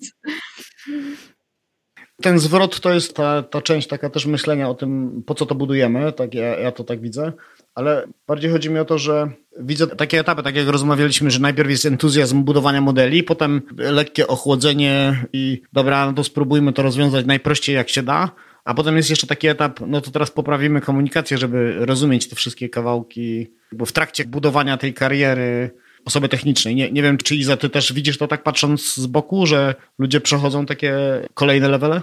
Ten zwrot to jest ta, ta część taka też myślenia o tym, po co to budujemy, tak ja, ja to tak widzę, ale bardziej chodzi mi o to, że widzę takie etapy, tak jak rozmawialiśmy, że najpierw jest entuzjazm budowania modeli, potem lekkie ochłodzenie i dobra, no to spróbujmy to rozwiązać najprościej jak się da, a potem jest jeszcze taki etap, no to teraz poprawimy komunikację, żeby rozumieć te wszystkie kawałki, bo w trakcie budowania tej kariery osoby technicznej. Nie, nie wiem, czy Iza, ty też widzisz to tak patrząc z boku, że ludzie przechodzą takie kolejne levele?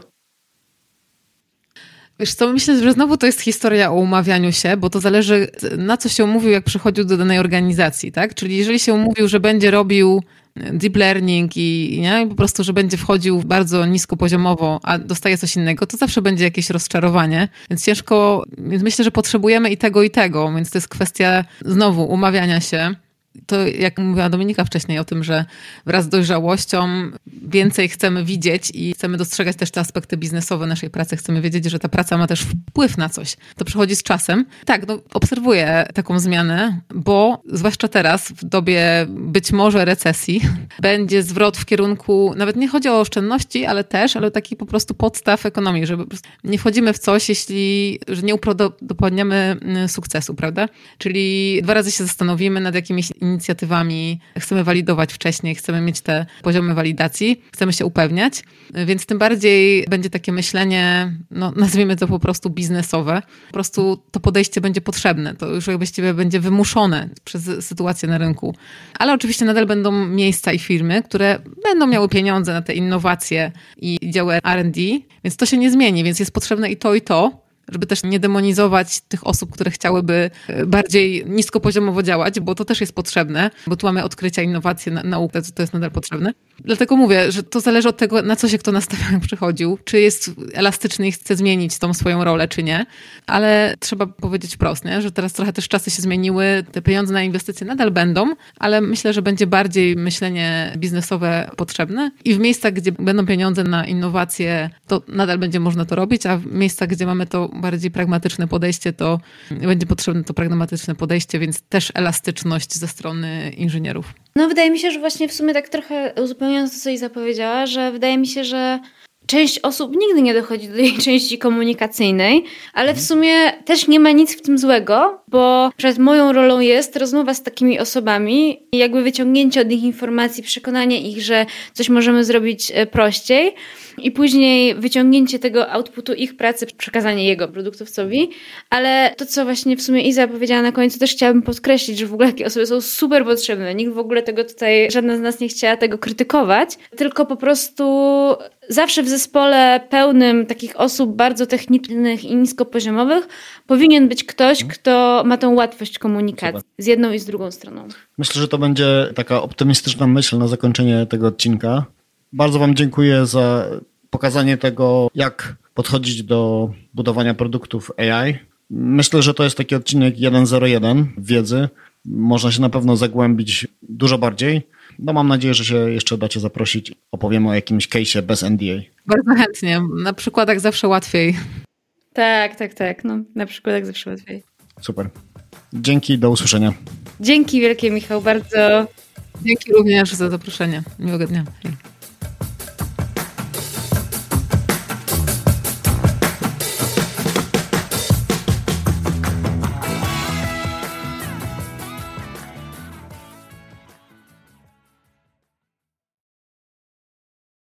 Wiesz co, myślę, że znowu to jest historia o umawianiu się, bo to zależy, na co się umówił, jak przychodził do danej organizacji, tak? Czyli jeżeli się umówił, że będzie robił deep learning i, nie? I po prostu, że będzie wchodził bardzo niskopoziomowo, a dostaje coś innego, to zawsze będzie jakieś rozczarowanie. Więc ciężko, więc myślę, że potrzebujemy i tego, i tego, więc to jest kwestia znowu umawiania się. To jak mówiła Dominika wcześniej o tym, że wraz z dojrzałością więcej chcemy widzieć i chcemy dostrzegać też te aspekty biznesowe naszej pracy. Chcemy wiedzieć, że ta praca ma też wpływ na coś. To przychodzi z czasem. Tak, no, obserwuję taką zmianę, bo zwłaszcza teraz, w dobie być może recesji, będzie zwrot w kierunku, nawet nie chodzi o oszczędności, ale też, ale taki po prostu podstaw ekonomii, żeby po prostu nie wchodzimy w coś, jeśli, że nie uprawdopodobniamy sukcesu, prawda? Czyli dwa razy się zastanowimy nad jakimiś inicjatywami, chcemy walidować wcześniej, chcemy mieć te poziomy walidacji, chcemy się upewniać, więc tym bardziej będzie takie myślenie, no nazwijmy to po prostu biznesowe. Po prostu to podejście będzie potrzebne, to już właściwie będzie wymuszone przez sytuację na rynku. Ale oczywiście nadal będą miejsca i firmy, które będą miały pieniądze na te innowacje i działy R and D, więc to się nie zmieni, więc jest potrzebne i to, i to, żeby też nie demonizować tych osób, które chciałyby bardziej niskopoziomowo działać, bo to też jest potrzebne, bo tu mamy odkrycia, innowacje, naukę, to jest nadal potrzebne. Dlatego mówię, że to zależy od tego, na co się kto nastawia, jak przychodził, czy jest elastyczny i chce zmienić tą swoją rolę, czy nie, ale trzeba powiedzieć wprost, nie? Że teraz trochę też czasy się zmieniły, te pieniądze na inwestycje nadal będą, ale myślę, że będzie bardziej myślenie biznesowe potrzebne i w miejscach, gdzie będą pieniądze na innowacje, to nadal będzie można to robić, a w miejscach, gdzie mamy to bardziej pragmatyczne podejście, to będzie potrzebne to pragmatyczne podejście, więc też elastyczność ze strony inżynierów. No wydaje mi się, że właśnie w sumie tak trochę uzupełniając to, co Iza powiedziała, że wydaje mi się, że część osób nigdy nie dochodzi do tej części komunikacyjnej, ale w sumie też nie ma nic w tym złego, bo przed moją rolą jest rozmowa z takimi osobami i jakby wyciągnięcie od nich informacji, przekonanie ich, że coś możemy zrobić prościej i później wyciągnięcie tego outputu ich pracy, przekazanie jego produktowcowi, ale to, co właśnie w sumie Iza powiedziała na końcu, też chciałabym podkreślić, że w ogóle takie osoby są super potrzebne. Nikt w ogóle tego tutaj, żadna z nas nie chciała tego krytykować, tylko po prostu zawsze w zespole pełnym takich osób bardzo technicznych i niskopoziomowych powinien być ktoś, kto ma tą łatwość komunikacji super. Z jedną i z drugą stroną. Myślę, że to będzie taka optymistyczna myśl na zakończenie tego odcinka. Bardzo wam dziękuję za pokazanie tego, jak podchodzić do budowania produktów A I. Myślę, że to jest taki odcinek jeden zero jeden wiedzy. Można się na pewno zagłębić dużo bardziej. No mam nadzieję, że się jeszcze dacie zaprosić. Opowiemy o jakimś case'ie bez N D A. Bardzo chętnie. Na przykładach zawsze łatwiej. Tak, tak, tak. No, na przykładach zawsze łatwiej. Super. Dzięki, do usłyszenia. Dzięki wielkie, Michał, bardzo. Dzięki również za zaproszenie. Miłego dnia. Hej.